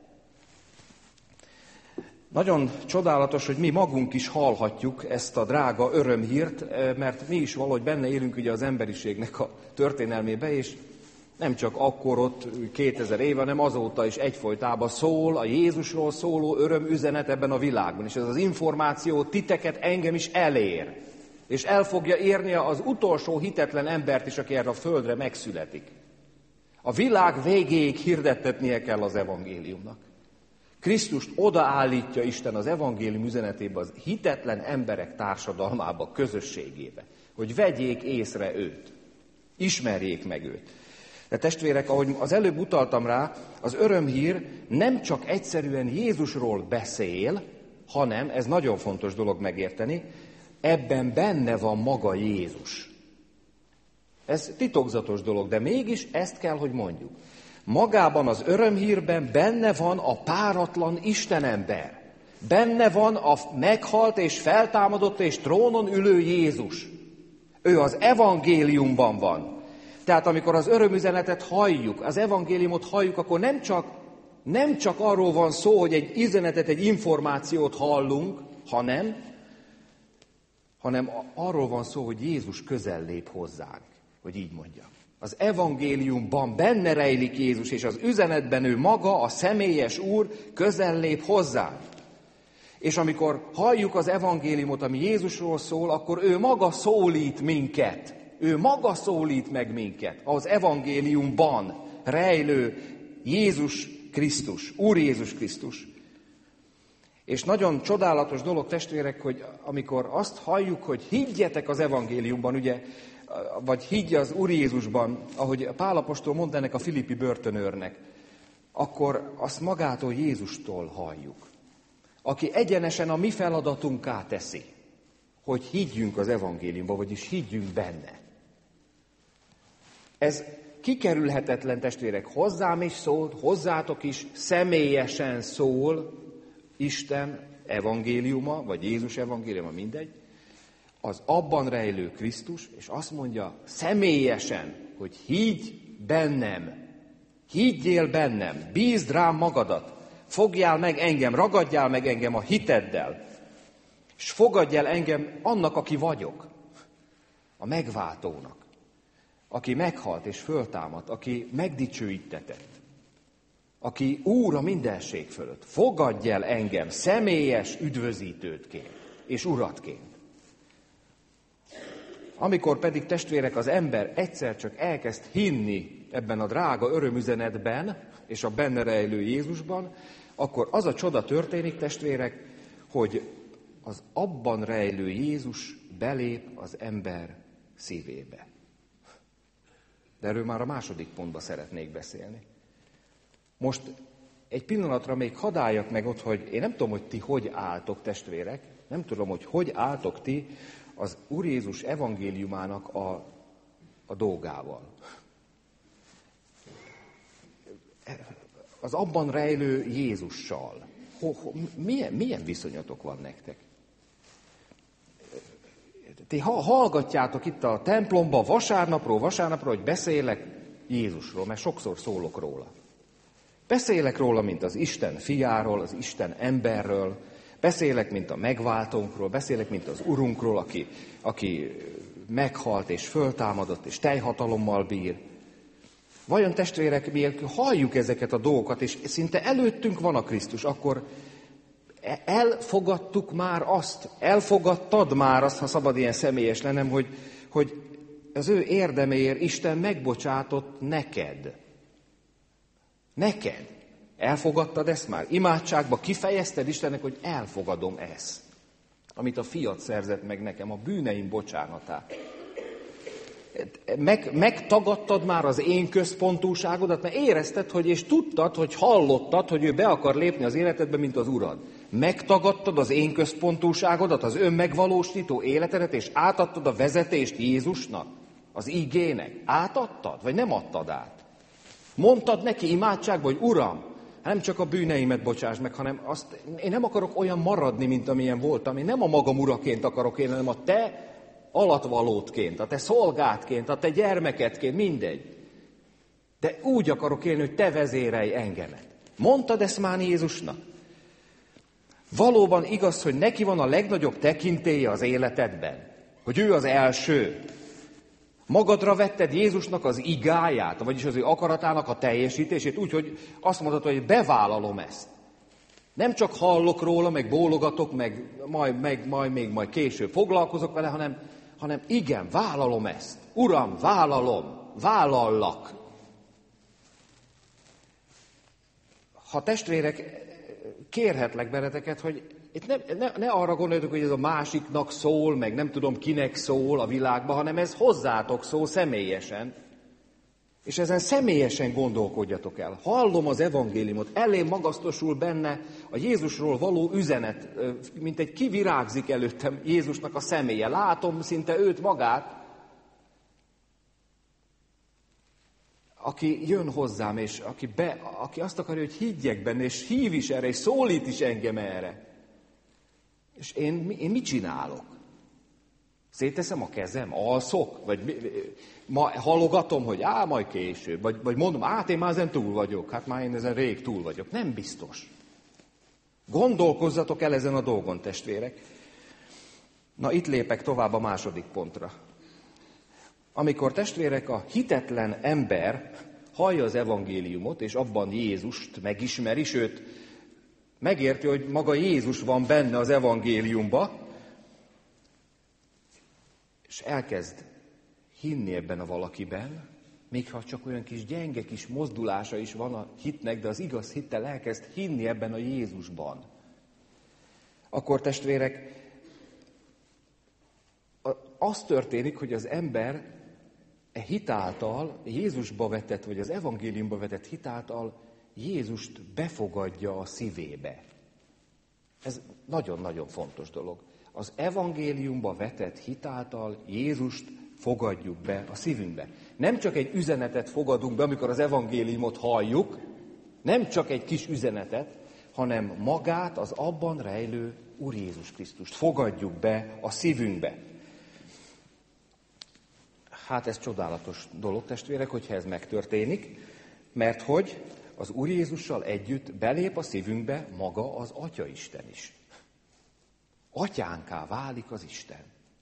Nagyon csodálatos, hogy mi magunk is hallhatjuk ezt a drága örömhírt, mert mi is valahogy benne élünk ugye az emberiségnek a történelmébe, és nem csak akkor ott 2000 éve, hanem azóta is egyfolytában szól a Jézusról szóló örömüzenet ebben a világban. És ez az információ titeket, engem is elér. És el fogja érni az utolsó hitetlen embert is, aki erre a földre megszületik. A világ végéig hirdettetnie kell az evangéliumnak. Krisztust odaállítja Isten az evangélium üzenetébe az hitetlen emberek társadalmába, közösségébe, hogy vegyék észre őt, ismerjék meg őt. De testvérek, ahogy az előbb utaltam rá, az örömhír nem csak egyszerűen Jézusról beszél, hanem, ez nagyon fontos dolog megérteni, ebben benne van maga Jézus. Ez titokzatos dolog, de mégis ezt kell, hogy mondjuk. Magában az örömhírben benne van a páratlan Istenember. Benne van a meghalt és feltámadott és trónon ülő Jézus. Ő az evangéliumban van. Tehát amikor az örömüzenetet halljuk, az evangéliumot halljuk, akkor nem csak arról van szó, hogy egy üzenetet, egy információt hallunk, hanem arról van szó, hogy Jézus közel lép hozzánk, hogy így mondjam. Az evangéliumban benne rejlik Jézus, és az üzenetben ő maga, a személyes Úr közel lép hozzánk. És amikor halljuk az evangéliumot, ami Jézusról szól, akkor ő maga szólít minket. Ő maga szólít meg minket az evangéliumban rejlő Jézus Krisztus, Úr Jézus Krisztus. És nagyon csodálatos dolog, testvérek, hogy amikor azt halljuk, hogy higgyetek az evangéliumban, ugye, vagy higgy az Úr Jézusban, ahogy Pál apostol mondta ennek a filippi börtönőrnek, akkor azt magától Jézustól halljuk, aki egyenesen a mi feladatunká teszi, hogy higgyünk az evangéliumba, vagyis higgyünk benne. Ez kikerülhetetlen, testvérek, hozzám is szól, hozzátok is személyesen szól Isten evangéliuma, vagy Jézus evangéliuma, mindegy, az abban rejlő Krisztus, és azt mondja személyesen, hogy higgy bennem, higgyél bennem, bízd rám magadat, fogjál meg engem, ragadjál meg engem a hiteddel, és fogadj el engem annak, aki vagyok, a megváltónak, aki meghalt és föltámadt, aki megdicsőítetett, aki Úr a mindenség fölött. Fogadj el engem személyes üdvözítődként és uratként. Amikor pedig, testvérek, az ember egyszer csak elkezd hinni ebben a drága örömüzenetben és a benne rejlő Jézusban, akkor az a csoda történik, testvérek, hogy az abban rejlő Jézus belép az ember szívébe. De erről már a második pontban szeretnék beszélni. Most egy pillanatra még hadd álljak meg ott, hogy én nem tudom, hogy ti hogy álltok, testvérek, nem tudom, hogy álltok ti az Úr Jézus evangéliumának a dolgával. Az abban rejlő Jézussal. Milyen viszonyatok van nektek? Ti hallgatjátok itt a templomba vasárnapról, hogy beszélek Jézusról, mert sokszor szólok róla. Beszélek róla, mint az Isten fiáról, az Isten emberről, beszélek, mint a megváltónkról, beszélek, mint az Urunkról, aki meghalt és föltámadott, és teljhatalommal bír. Vajon, testvérek, mielőtt halljuk ezeket a dolgokat, és szinte előttünk van a Krisztus, akkor elfogadtuk már azt, elfogadtad már azt, ha szabad ilyen személyes lennem, hogy az ő érdeméért Isten megbocsátott neked. Neked. Elfogadtad ezt már? Imádságba kifejezted Istennek, hogy elfogadom ezt, amit a fiat szerzett meg nekem, a bűneim bocsánatát. Megtagadtad már az én központúságodat, mert érezted, hogy és tudtad, hogy hallottad, hogy ő be akar lépni az életedbe, mint az urad. Megtagadtad az én központúságodat, az önmegvalósító életedet, és átadtad a vezetést Jézusnak, az igének. Átadtad, vagy nem adtad át? Mondtad neki imádságban, hogy Uram, nem csak a bűneimet bocsáss meg, hanem azt, én nem akarok olyan maradni, mint amilyen voltam. Én nem a magam uraként akarok élni, hanem a te alatvalódként, a te szolgádként, a te gyermekedként, mindegy. De úgy akarok élni, hogy te vezérelj engemet. Mondtad ezt már Jézusnak? Valóban igaz, hogy neki van a legnagyobb tekintélye az életedben? Hogy ő az első? Magadra vetted Jézusnak az igáját, vagyis az ő akaratának a teljesítését, úgyhogy azt mondod, hogy bevállalom ezt. Nem csak hallok róla, meg bólogatok, meg majd később foglalkozok vele, hanem igen, vállalom ezt. Uram, vállallak. Ha testvérek, kérhetlek benneteket, hogy itt ne arra gondoljatok, hogy ez a másiknak szól, meg nem tudom kinek szól a világban, hanem ez hozzátok szól személyesen. És ezen személyesen gondolkodjatok el. Hallom az evangéliumot, elém magasztosul benne a Jézusról való üzenet, mint egy kivirágzik előttem Jézusnak a személye. Látom szinte őt magát. aki jön hozzám, és aki azt akarja, hogy higgyek benne, és hív is erre, és szólít is engem erre. És én mit csinálok? Szétteszem a kezem? Alszok? Vagy halogatom, hogy majd később? Vagy mondom, én már ezen túl vagyok. Hát már én ezen rég túl vagyok. Nem biztos. Gondolkozzatok el ezen a dolgon, testvérek. Na, itt lépek tovább a második pontra. Amikor, testvérek, a hitetlen ember hallja az evangéliumot, és abban Jézust megismeri, sőt, megérti, hogy maga Jézus van benne az evangéliumba, és elkezd hinni ebben a valakiben, még ha csak olyan kis gyenge kis mozdulása is van a hitnek, de az igaz hittel elkezd hinni ebben a Jézusban. Akkor, testvérek, az történik, hogy az ember hitáltal, Jézusba vetett, vagy az evangéliumba vetett hitáltal Jézust befogadja a szívébe. Ez nagyon-nagyon fontos dolog. Az evangéliumba vetett hitáltal Jézust fogadjuk be a szívünkbe. Nem csak egy üzenetet fogadunk be, amikor az evangéliumot halljuk, nem csak egy kis üzenetet, hanem magát, az abban rejlő Úr Jézus Krisztust fogadjuk be a szívünkbe. Hát ez csodálatos dolog, testvérek, hogyha ez megtörténik, mert hogy az Úr Jézussal együtt belép a szívünkbe maga az Atyaisten is. Atyánká válik az Isten.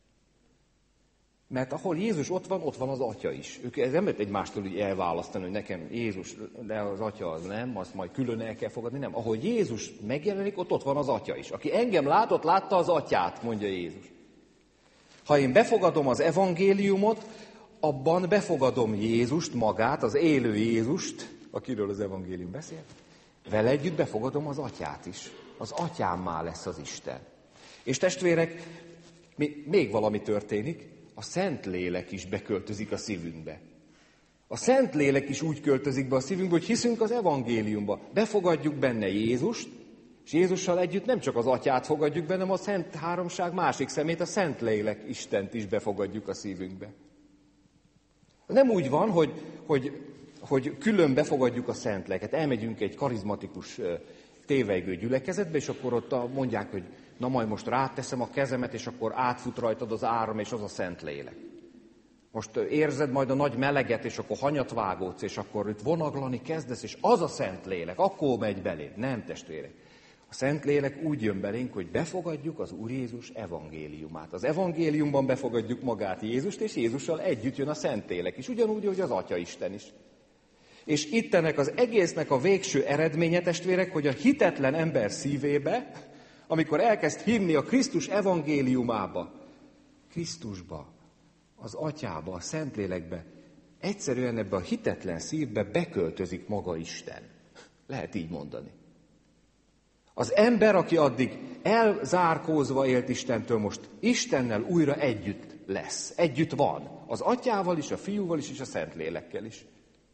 Mert ahol Jézus ott van az Atya is. Ők ez nem lehet egymástól így elválasztani, hogy nekem Jézus, de az Atya az nem, azt majd külön el kell fogadni, nem. Ahol Jézus megjelenik, ott van az Atya is. Aki engem látott, látta az Atyát, mondja Jézus. Ha én befogadom az evangéliumot, abban befogadom Jézust, magát, az élő Jézust, akiről az evangélium beszél, vele együtt befogadom az Atyát is. Az Atyámmá lesz az Isten. És testvérek, még valami történik, a Szentlélek is beköltözik a szívünkbe. A Szentlélek is úgy költözik be a szívünkbe, hogy hiszünk az evangéliumba. Befogadjuk benne Jézust, és Jézussal együtt nem csak az Atyát fogadjuk benne, hanem a Szent Háromság másik szemét, a Szentlélek Istent is befogadjuk a szívünkbe. Nem úgy van, hogy külön befogadjuk a Szentléleket. Elmegyünk egy karizmatikus tévejgő gyülekezetbe, és akkor ott mondják, hogy na majd most ráteszem a kezemet, és akkor átfut rajtad az áram, és az a Szentlélek. Most érzed majd a nagy meleget, és akkor hanyat vágódsz, és akkor itt vonaglani kezdesz, és az a Szentlélek, akkor megy beléd. Nem, testvérek. A Szentlélek úgy jön belénk, hogy befogadjuk az Úr Jézus evangéliumát. Az evangéliumban befogadjuk magát Jézust, és Jézussal együtt jön a Szentlélek is, ugyanúgy, hogy az Atyaisten is. És itt ennek az egésznek a végső eredménye, testvérek, hogy a hitetlen ember szívébe, amikor elkezd hinni a Krisztus evangéliumába, Krisztusba, az Atyába, a Szentlélekbe, egyszerűen ebbe a hitetlen szívbe beköltözik maga Isten. Lehet így mondani. Az ember, aki addig elzárkózva élt Istentől, most Istennel újra együtt lesz. Együtt van. Az Atyával is, a Fiúval is, és a Szentlélekkel is.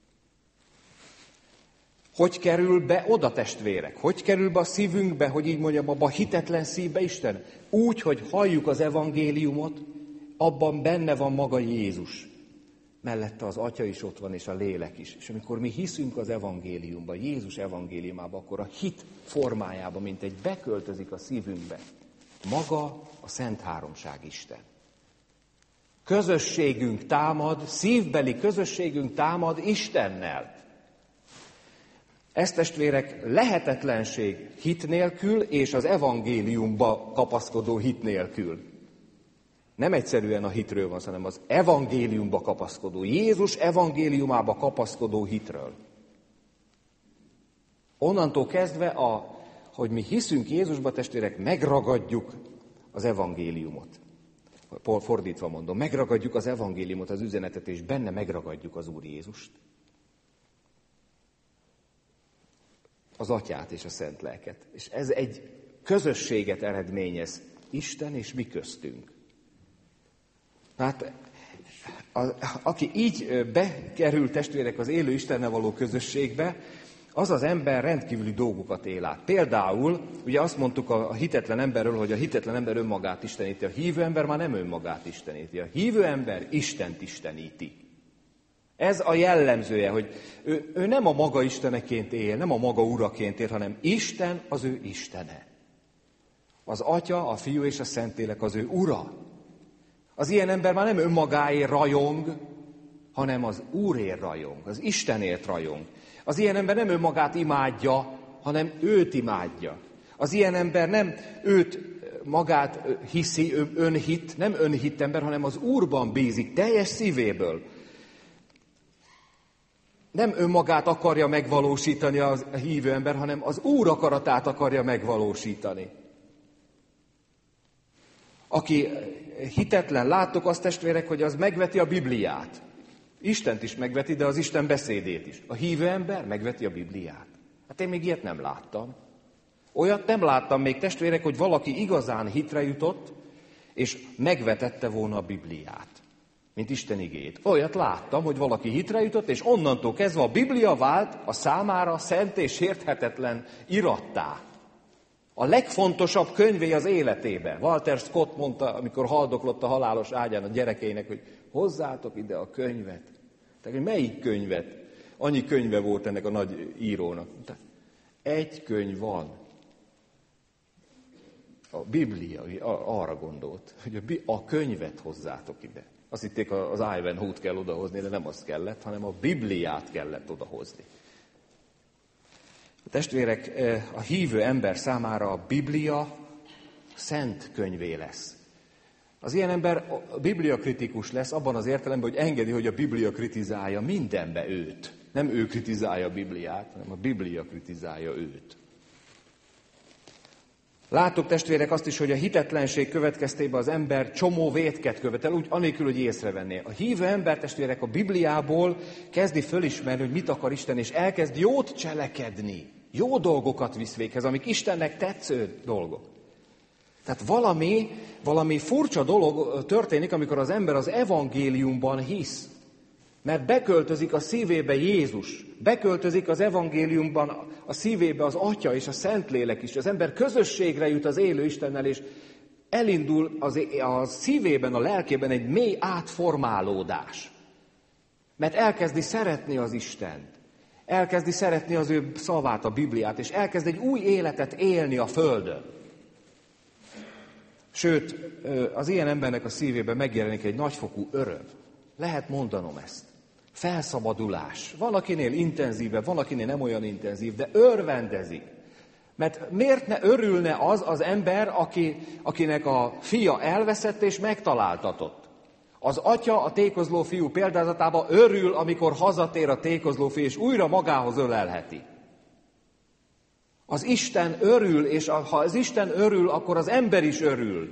Hogy kerül be oda, testvérek? Hogy kerül be a szívünkbe, hogy így mondjam, abba a hitetlen szívbe Isten? Úgy, hogy halljuk az evangéliumot, abban benne van maga Jézus. Mellette az Atya is ott van, és a Lélek is. És amikor mi hiszünk az evangéliumba, Jézus evangéliumába, akkor a hit formájába, mint egy beköltözik a szívünkbe. Maga a Szent Háromság Isten. Közösségünk támad, szívbeli közösségünk támad Istennel. Ez, testvérek, lehetetlenség hit nélkül, és az evangéliumba kapaszkodó hit nélkül. Nem egyszerűen a hitről van, hanem az evangéliumba kapaszkodó, Jézus evangéliumába kapaszkodó hitről. Onnantól kezdve, hogy mi hiszünk Jézusba, testvérek, megragadjuk az evangéliumot. Fordítva mondom, megragadjuk az evangéliumot, az üzenetet, és benne megragadjuk az Úr Jézust. Az Atyát és a Szent Lelket. És ez egy közösséget eredményez Isten és mi köztünk. Tehát aki így bekerül, testvérek, az élő Istennel való közösségbe, az az ember rendkívüli dolgokat él át. Például, ugye azt mondtuk a hitetlen emberről, hogy a hitetlen ember önmagát isteníti, a hívő ember már nem önmagát isteníti. A hívő ember Istent isteníti. Ez a jellemzője, hogy ő nem a maga isteneként él, nem a maga uraként él, hanem Isten az ő istene. Az Atya, a Fiú és a Szentlélek az ő ura. Az ilyen ember már nem önmagáért rajong, hanem az Úrért rajong, az Istenért rajong. Az ilyen ember nem önmagát imádja, hanem őt imádja. Az ilyen ember nem őt magát hiszi, önhit, nem önhitt ember, hanem az Úrban bízik, teljes szívéből. Nem önmagát akarja megvalósítani a hívő ember, hanem az Úr akaratát akarja megvalósítani. Aki hitetlen, láttok azt, testvérek, hogy az megveti a Bibliát. Istent is megveti, de az Isten beszédét is. A hívő ember megveti a Bibliát. Hát én még ilyet nem láttam. Olyat nem láttam még, testvérek, hogy valaki igazán hitre jutott, és megvetette volna a Bibliát, mint Isten igéjét. Olyat láttam, hogy valaki hitre jutott, és onnantól kezdve a Biblia vált a számára szent és érthetetlen irattá. A legfontosabb könyvé az életében. Walter Scott mondta, amikor haldoklott a halálos ágyán a gyerekeinek, hogy hozzátok ide a könyvet. Tehát, hogy melyik könyvet? Annyi könyve volt ennek a nagy írónak. Tehát egy könyv van. A Biblia arra gondolt, hogy a könyvet hozzátok ide. Azt hitték, az Ivanhoe-t kell odahozni, de nem azt kellett, hanem a Bibliát kellett odahozni. A testvérek, a hívő ember számára a Biblia szent könyvé lesz. Az ilyen ember a Biblia kritikus lesz abban az értelemben, hogy engedi, hogy a Biblia kritizálja mindenbe őt. Nem ő kritizálja a Bibliát, hanem a Biblia kritizálja őt. Láttuk, testvérek, azt is, hogy a hitetlenség következtében az ember csomó vétket követel, úgy anélkül, hogy észrevenné. A hívő ember, testvérek, a Bibliából kezdi fölismerni, hogy mit akar Isten, és elkezd jót cselekedni. Jó dolgokat visz véghez, amik Istennek tetsző dolgok. Tehát valami furcsa dolog történik, amikor az ember az evangéliumban hisz. Mert beköltözik a szívébe Jézus, beköltözik az evangéliumban a szívébe az Atya és a Szentlélek is. Az ember közösségre jut az élő Istennel, és elindul a szívében, a lelkében egy mély átformálódás. Mert elkezdi szeretni az Istent, elkezdi szeretni az ő szavát, a Bibliát, és elkezd egy új életet élni a földön. Sőt, az ilyen embernek a szívében megjelenik egy nagyfokú öröm. Lehet mondanom ezt. Felszabadulás. Van, akinél intenzívebb, van, akinél nem olyan intenzív, de örvendezik. Mert miért ne örülne az ember, akinek a fia elveszett és megtaláltatott? Az atya a tékozló fiú példázatában örül, amikor hazatér a tékozló fiú, és újra magához ölelheti. Az Isten örül, és ha az Isten örül, akkor az ember is örül.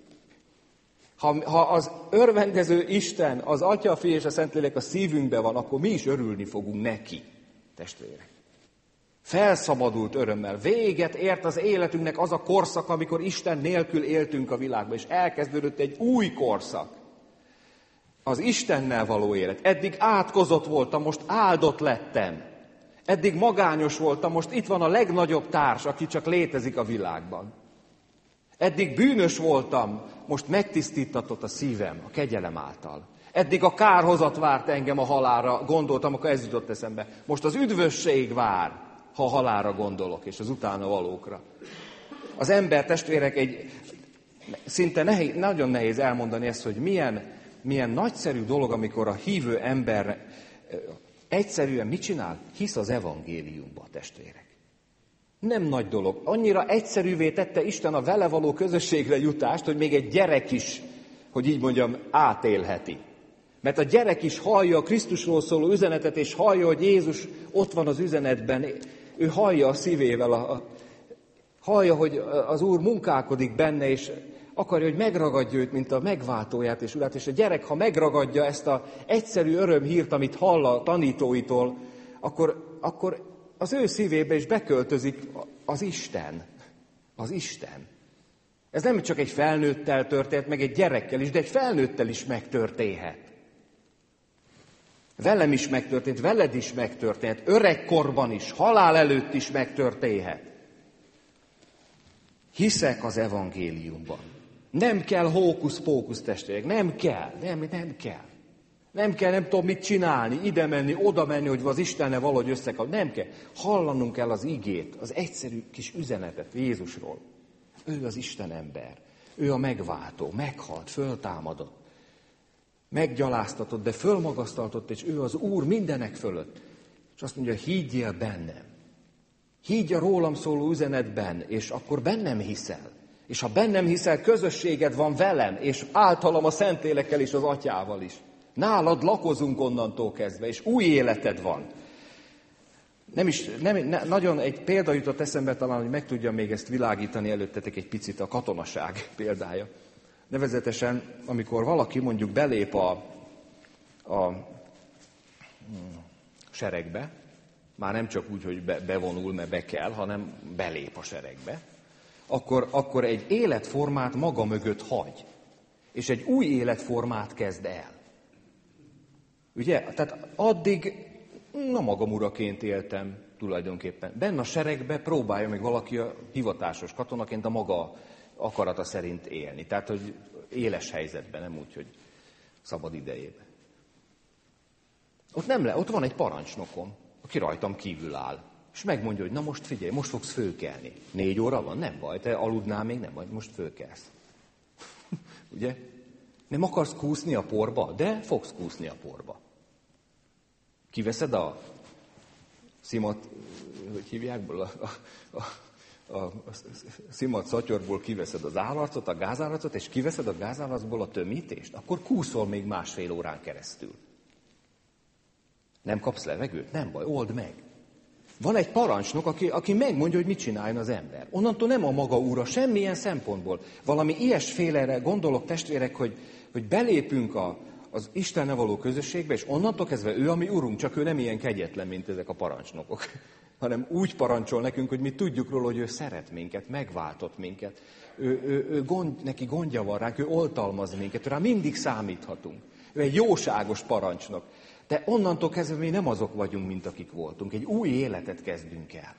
Ha az örvendező Isten, az Atya, a Fiú és a Szentlélek a szívünkben van, akkor mi is örülni fogunk neki, testvérek. Felszabadult örömmel. Véget ért az életünknek az a korszak, amikor Isten nélkül éltünk a világban, és elkezdődött egy új korszak. Az Istennel való élet. Eddig átkozott voltam, most áldott lettem. Eddig magányos voltam, most itt van a legnagyobb társ, aki csak létezik a világban. Eddig bűnös voltam, most megtisztítatott a szívem a kegyelem által. Eddig a kárhozat várt engem a halálra, gondoltam, akkor ez jutott eszembe. Most az üdvösség vár, ha a halálra gondolok, és az utána valókra. Az ember, testvérek, szinte nagyon nehéz elmondani ezt, hogy milyen nagyszerű dolog, amikor a hívő ember egyszerűen mit csinál? Hisz az evangéliumba, testvérek. Nem nagy dolog. Annyira egyszerűvé tette Isten a vele való közösségre jutást, hogy még egy gyerek is, hogy így mondjam, átélheti. Mert a gyerek is hallja a Krisztusról szóló üzenetet, és hallja, hogy Jézus ott van az üzenetben. Ő hallja a szívével, hallja, hogy az Úr munkálkodik benne, és akarja, hogy megragadja őt, mint a megváltóját és urát. És a gyerek, ha megragadja ezt az egyszerű örömhírt, amit hall a tanítóitól, akkor az ő szívébe is beköltözik az Isten. Az Isten. Ez nem csak egy felnőttel történt, meg egy gyerekkel is, de egy felnőttel is megtörténhet. Velem is megtörtént, veled is megtörténhet, öregkorban is, halál előtt is megtörténhet. Hiszek az evangéliumban. Nem kell hókusz-pókusz, testvérek, nem kell. Nem kell nem tudom mit csinálni, ide menni, oda menni, hogy az Istennel valahogy összekap. Nem kell. Hallanunk kell az igét, az egyszerű kis üzenetet Jézusról. Ő az Isten ember. Ő a megváltó, meghalt, föltámadott. Meggyaláztatott, de fölmagasztaltott, és ő az Úr mindenek fölött. És azt mondja, higgyél bennem. Higgy a rólam szóló üzenetben, és akkor bennem hiszel. És ha bennem hiszel, közösséged van velem, és általam a Szentlélekkel és az Atyával is. Nálad lakozunk onnantól kezdve, és új életed van. Nagyon egy példa jutott eszembe talán, hogy meg tudjam még ezt világítani előttetek egy picit, a katonaság példája. Nevezetesen, amikor valaki mondjuk belép a seregbe, már nem csak úgy, hogy bevonul, mert be kell, hanem belép a seregbe, akkor egy életformát maga mögött hagy, és egy új életformát kezd el. Ugye? Tehát addig magam uraként éltem tulajdonképpen. Benne a seregbe próbálja meg valaki a hivatásos katonaként a maga akarata szerint élni. Tehát, hogy éles helyzetben, nem úgy, hogy szabad idejében. Ott van egy parancsnokom, aki rajtam kívül áll. És megmondja, hogy na most figyelj, most fogsz fölkelni. 4 óra van, nem baj, te aludnál még, nem baj, most fölkelsz. Ugye? Nem akarsz kúszni a porba? De fogsz kúszni a porba. Kiveszed a szimat, hogy hívják, a szimat szatyorból kiveszed az állarcot, a gázállarcot, és kiveszed a gázállarcból a tömítést, akkor kúszol még 1,5 órán keresztül. Nem kapsz levegőt? Nem baj, old meg. Van egy parancsnok, aki megmondja, hogy mit csináljon az ember. Onnantól nem a maga úra, semmilyen szempontból. Valami ilyesfélere gondolok, testvérek, hogy belépünk az Istennel való közösségbe, és onnantól kezdve ő a mi urunk, csak ő nem ilyen kegyetlen, mint ezek a parancsnokok, hanem úgy parancsol nekünk, hogy mi tudjuk róla, hogy ő szeret minket, megváltott minket. Neki gondja van ránk, ő oltalmaz minket, rá mindig számíthatunk. Ő egy jóságos parancsnok. De onnantól kezdve mi nem azok vagyunk, mint akik voltunk. Egy új életet kezdünk el.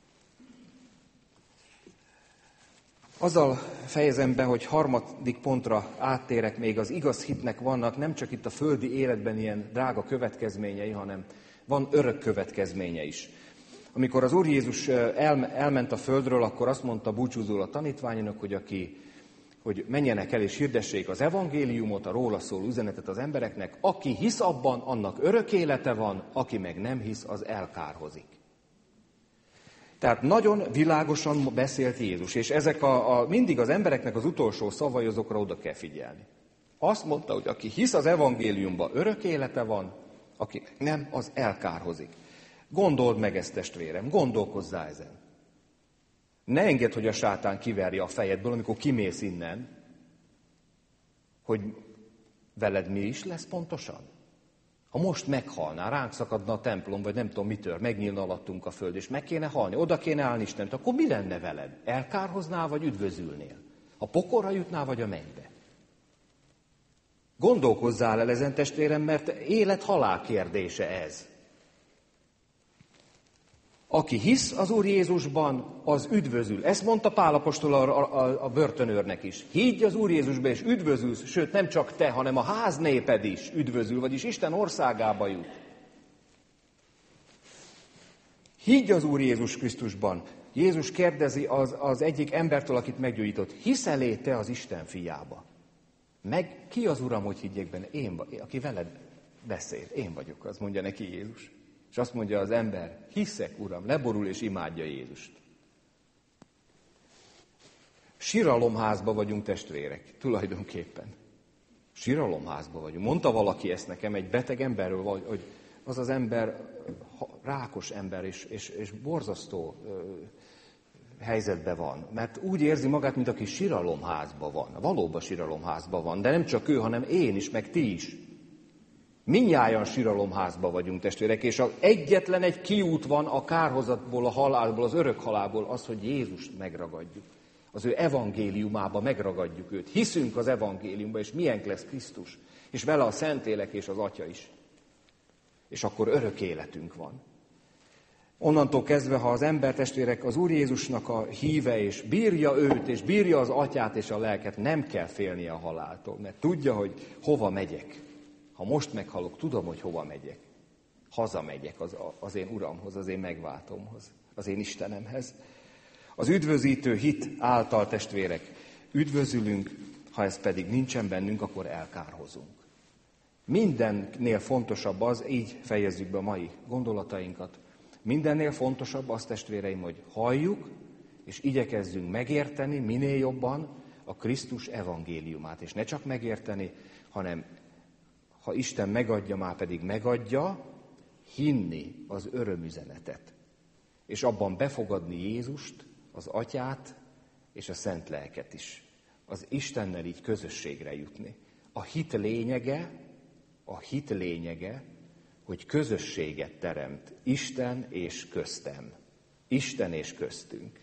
Azzal fejezem be, hogy harmadik pontra áttérek, még az igaz hitnek vannak nem csak itt a földi életben ilyen drága következményei, hanem van örök következménye is. Amikor az Úr Jézus elment a földről, akkor azt mondta búcsúzóul a tanítványának, hogy menjenek el és hirdessék az evangéliumot, a róla szóló üzenetet az embereknek. Aki hisz abban, annak örök élete van, aki meg nem hisz, az elkárhozik. Tehát nagyon világosan beszélt Jézus, és ezek mindig az embereknek az utolsó szavai, azokra oda kell figyelni. Azt mondta, hogy aki hisz az evangéliumban, örök élete van, aki nem, az elkárhozik. Gondold meg ezt, testvérem, gondolkozzál ezen. Ne engedd, hogy a sátán kiverje a fejedből, amikor kimész innen, hogy veled mi is lesz pontosan. Ha most meghalnál, ránk szakadna a templom, vagy nem tudom mitől, megnyílna alattunk a föld, és meg kéne halni, oda kéne állni Istent, akkor mi lenne veled? Elkárhoznál, vagy üdvözülnél? A pokolra jutnál, vagy a mennybe? Gondolkozzál el ezen, testvérem, mert élet-halál kérdése ez. Aki hisz az Úr Jézusban, az üdvözül. Ezt mondta Pál apostol a börtönőrnek is. Higgy az Úr Jézusba, és üdvözülsz, sőt nem csak te, hanem a háznéped is üdvözül, vagyis Isten országába jut. Higgy az Úr Jézus Krisztusban. Jézus kérdezi az egyik embertől, akit meggyógyított, hiszel-e te az Isten fiába? Meg ki az Uram, hogy higgyek benne? Én, aki veled beszél, én vagyok, az mondja neki Jézus. És azt mondja az ember, hiszek, Uram, leborul és imádja Jézust. Siralomházba vagyunk, testvérek, tulajdonképpen. Siralomházba vagyunk. Mondta valaki ezt nekem, egy beteg emberről, hogy az az ember rákos ember, és borzasztó helyzetben van. Mert úgy érzi magát, mint aki siralomházba van. Valóban siralomházba van, de nem csak ő, hanem én is, meg ti is. Mindnyájan siralomházba vagyunk, testvérek, és egyetlen egy kiút van a kárhozatból, a halálból, az örök halálból, az, hogy Jézust megragadjuk. Az ő evangéliumába megragadjuk őt. Hiszünk az evangéliumba, és milyen lesz Krisztus, és vele a Szentlélek és az Atya is. És akkor örök életünk van. Onnantól kezdve, ha az ember, testvérek, az Úr Jézusnak a híve, és bírja őt, és bírja az Atyát és a lelket, nem kell félnie a haláltól, mert tudja, hogy hova megyek. Ha most meghalok, tudom, hogy hova megyek. Hazamegyek az én Uramhoz, az én megváltomhoz, az én Istenemhez. Az üdvözítő hit által, testvérek, üdvözülünk, ha ez pedig nincsen bennünk, akkor elkárhozunk. Mindennél fontosabb az, így fejezzük be a mai gondolatainkat, mindennél fontosabb az, testvéreim, hogy halljuk, és igyekezzünk megérteni minél jobban a Krisztus evangéliumát. És ne csak megérteni, hanem ha Isten megadja, már pedig megadja, hinni az örömüzenetet. És abban befogadni Jézust, az Atyát és a Szent Lelket is. Az Istennel így közösségre jutni. A hit lényege, hogy közösséget teremt Isten és köztem. Isten és köztünk.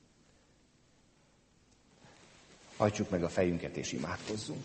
Hajtsuk meg a fejünket és imádkozzunk.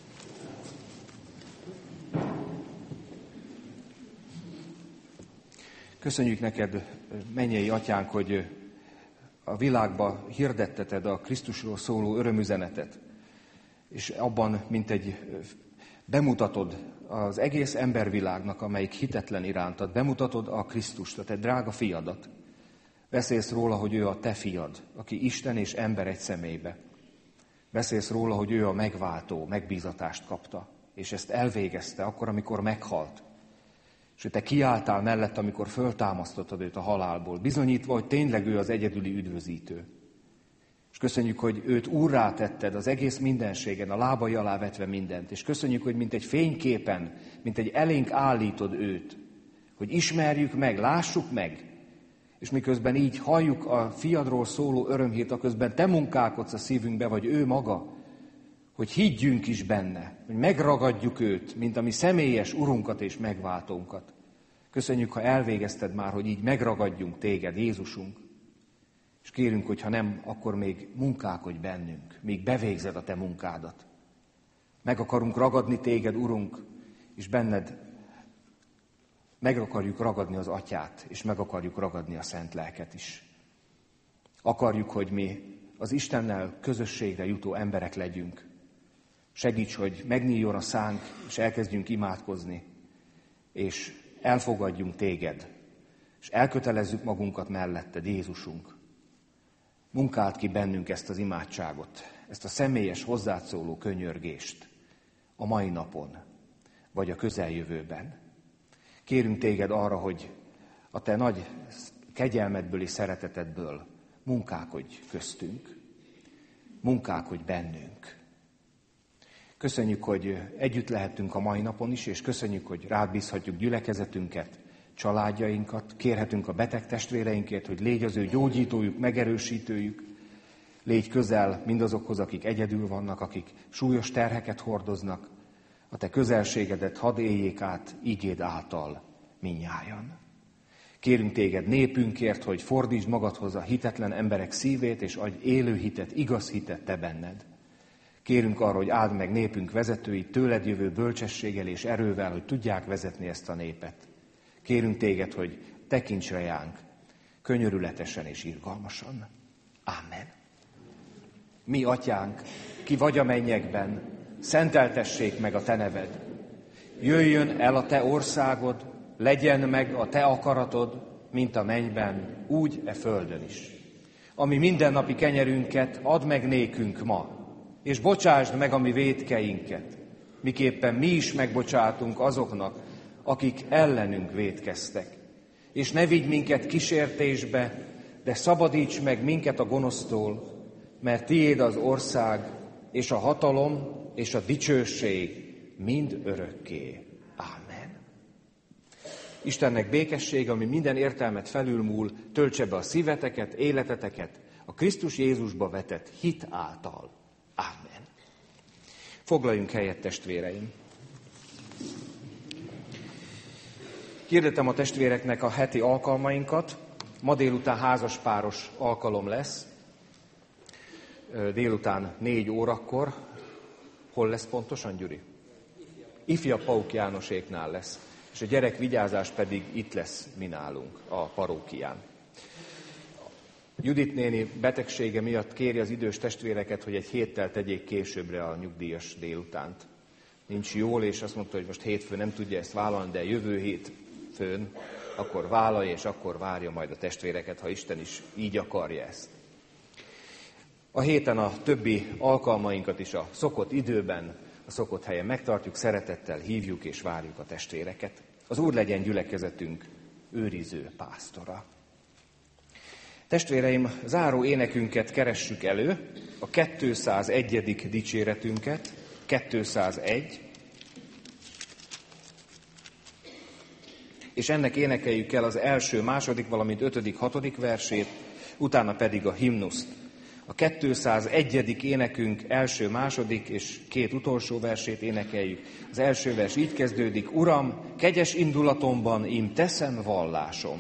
Köszönjük neked, mennyei Atyánk, hogy a világba hirdetteted a Krisztusról szóló örömüzenetet, és abban, mint egy bemutatod az egész embervilágnak, amelyik hitetlen irántad, bemutatod a Krisztust, a te drága fiadat. Beszélsz róla, hogy ő a te fiad, aki Isten és ember egy személybe. Beszélsz róla, hogy ő a megváltó, megbízatást kapta, és ezt elvégezte akkor, amikor meghalt. És hogy te kiálltál mellett, amikor föltámasztottad őt a halálból, bizonyítva, hogy tényleg ő az egyedüli üdvözítő. És köszönjük, hogy őt úrrá tetted az egész mindenségen, a lábai alá vetve mindent. És köszönjük, hogy mint egy fényképen, mint egy elénk állítod őt, hogy ismerjük meg, lássuk meg, és miközben így halljuk a fiadról szóló örömhírt, aközben te munkálkodsz a szívünkbe, vagy ő maga, hogy higgyünk is benne, hogy megragadjuk őt, mint a mi személyes urunkat és megváltónkat. Köszönjük, ha elvégezted már, hogy így megragadjunk téged, Jézusunk. És kérünk, hogy ha nem, akkor még munkálkodj bennünk, még bevégzed a te munkádat. Meg akarunk ragadni téged, Urunk, és benned meg akarjuk ragadni az Atyát, és meg akarjuk ragadni a Szent Lelket is. Akarjuk, hogy mi az Istennel közösségre jutó emberek legyünk. Segíts, hogy megnyíljon a szánk, és elkezdjünk imádkozni, és elfogadjunk téged, és elkötelezzük magunkat melletted, Jézusunk. Munkáld ki bennünk ezt az imádságot, ezt a személyes hozzászóló könyörgést a mai napon, vagy a közeljövőben. Kérünk téged arra, hogy a te nagy kegyelmedből és szeretetedből munkálkodj köztünk, munkálkodj bennünk. Köszönjük, hogy együtt lehetünk a mai napon is, és köszönjük, hogy rád bízhatjuk gyülekezetünket, családjainkat, kérhetünk a beteg testvéreinkért, hogy légy az ő gyógyítójuk, megerősítőjük, légy közel mindazokhoz, akik egyedül vannak, akik súlyos terheket hordoznak, a te közelségedet hadd éljék át igéd által mindnyájan. Kérünk téged népünkért, hogy fordítsd magadhoz a hitetlen emberek szívét, és adj élő hitet, igaz hitet te benned. Kérünk arra, hogy áld meg népünk vezetőit tőled jövő bölcsességgel és erővel, hogy tudják vezetni ezt a népet. Kérünk téged, hogy tekints ránk könyörületesen és irgalmasan. Ámen. Mi, Atyánk, ki vagy a mennyekben, szenteltessék meg a te neved. Jöjjön el a te országod, legyen meg a te akaratod, mint a mennyben, úgy e földön is. Ami mindennapi kenyerünket add meg nékünk ma, és bocsásd meg a mi vétkeinket, miképpen mi is megbocsátunk azoknak, akik ellenünk vétkeztek. És ne vigy minket kísértésbe, de szabadíts meg minket a gonosztól, mert tiéd az ország, és a hatalom, és a dicsőség mind örökké. Ámen. Istennek békessége, ami minden értelmet felülmúl, töltse be a szíveteket, életeteket a Krisztus Jézusba vetett hit által. Ámen. Foglaljunk helyet, testvéreim! Hirdetem a testvéreknek a heti alkalmainkat. Ma délután házaspáros alkalom lesz. Délután 4 órakor. Hol lesz pontosan, Gyuri? Ifjabb Pauk Jánoséknál lesz. És a gyerek vigyázás pedig itt lesz mi nálunk, a parókián. Judit néni betegsége miatt kéri az idős testvéreket, hogy egy héttel tegyék későbbre a nyugdíjas délutánt. nincs jól, és azt mondta, hogy most hétfőn nem tudja ezt vállalni, de jövő hétfőn akkor vállalja, és akkor várja majd a testvéreket, ha Isten is így akarja ezt. A héten a többi alkalmainkat is a szokott időben, a szokott helyen megtartjuk, szeretettel hívjuk és várjuk a testvéreket. Az Úr legyen gyülekezetünk őriző pásztora. Testvéreim, záró énekünket keressük elő, a 201. dicséretünket, 201, és ennek énekeljük el az első, második, valamint 5., 6. versét, utána pedig a himnuszt. A 201. énekünk első, második és 2 utolsó versét énekeljük. Az első vers így kezdődik: Uram, kegyes indulatomban ím teszem vallásom.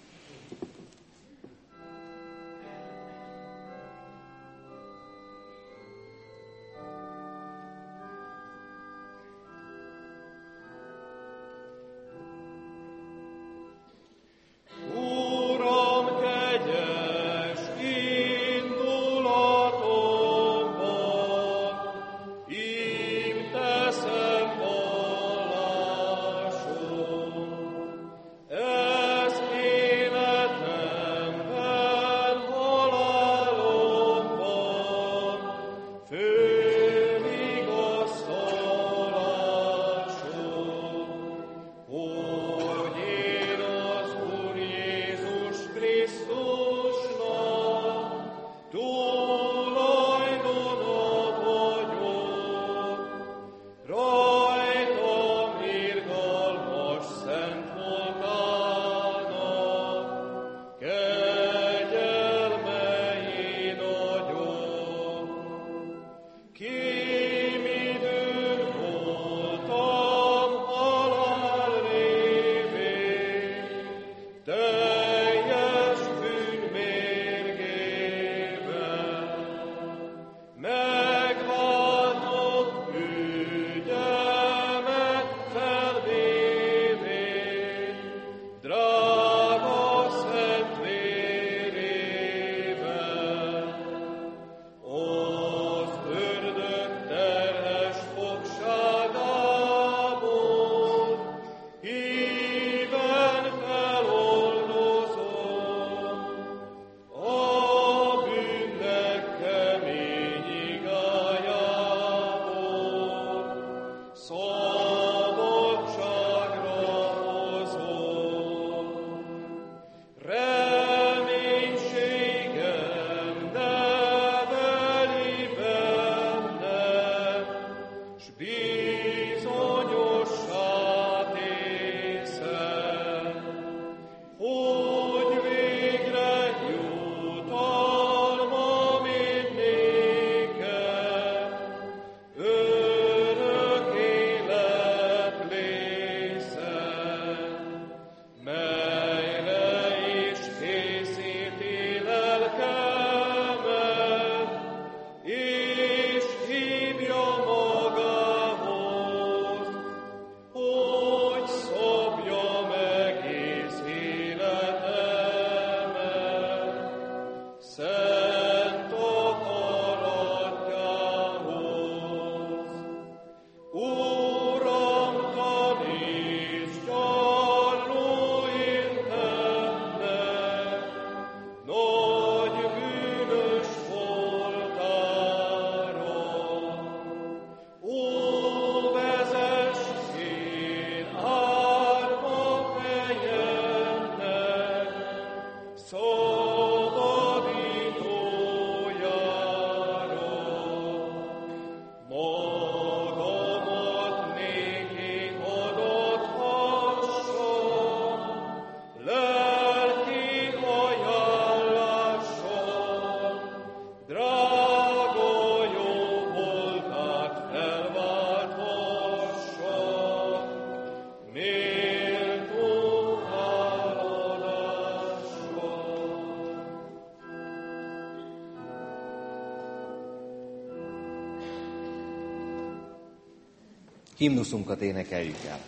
Himnuszunkat énekeljük el.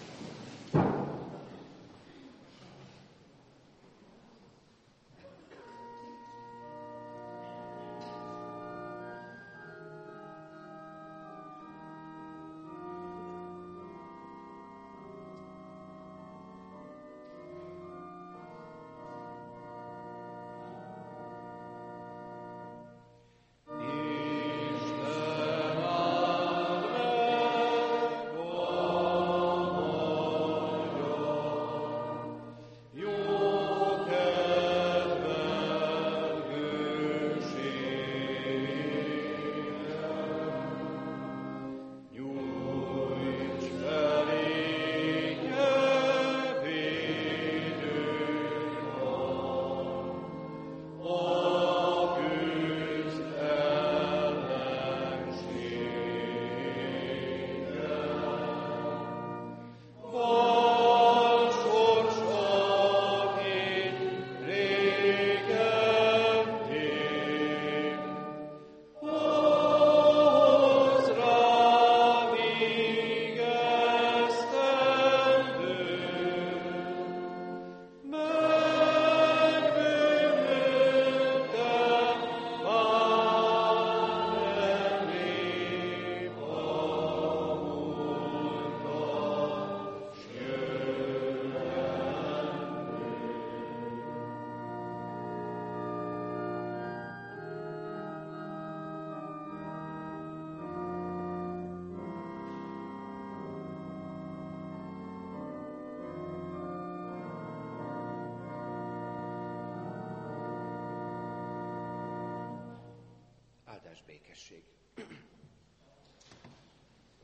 békesség.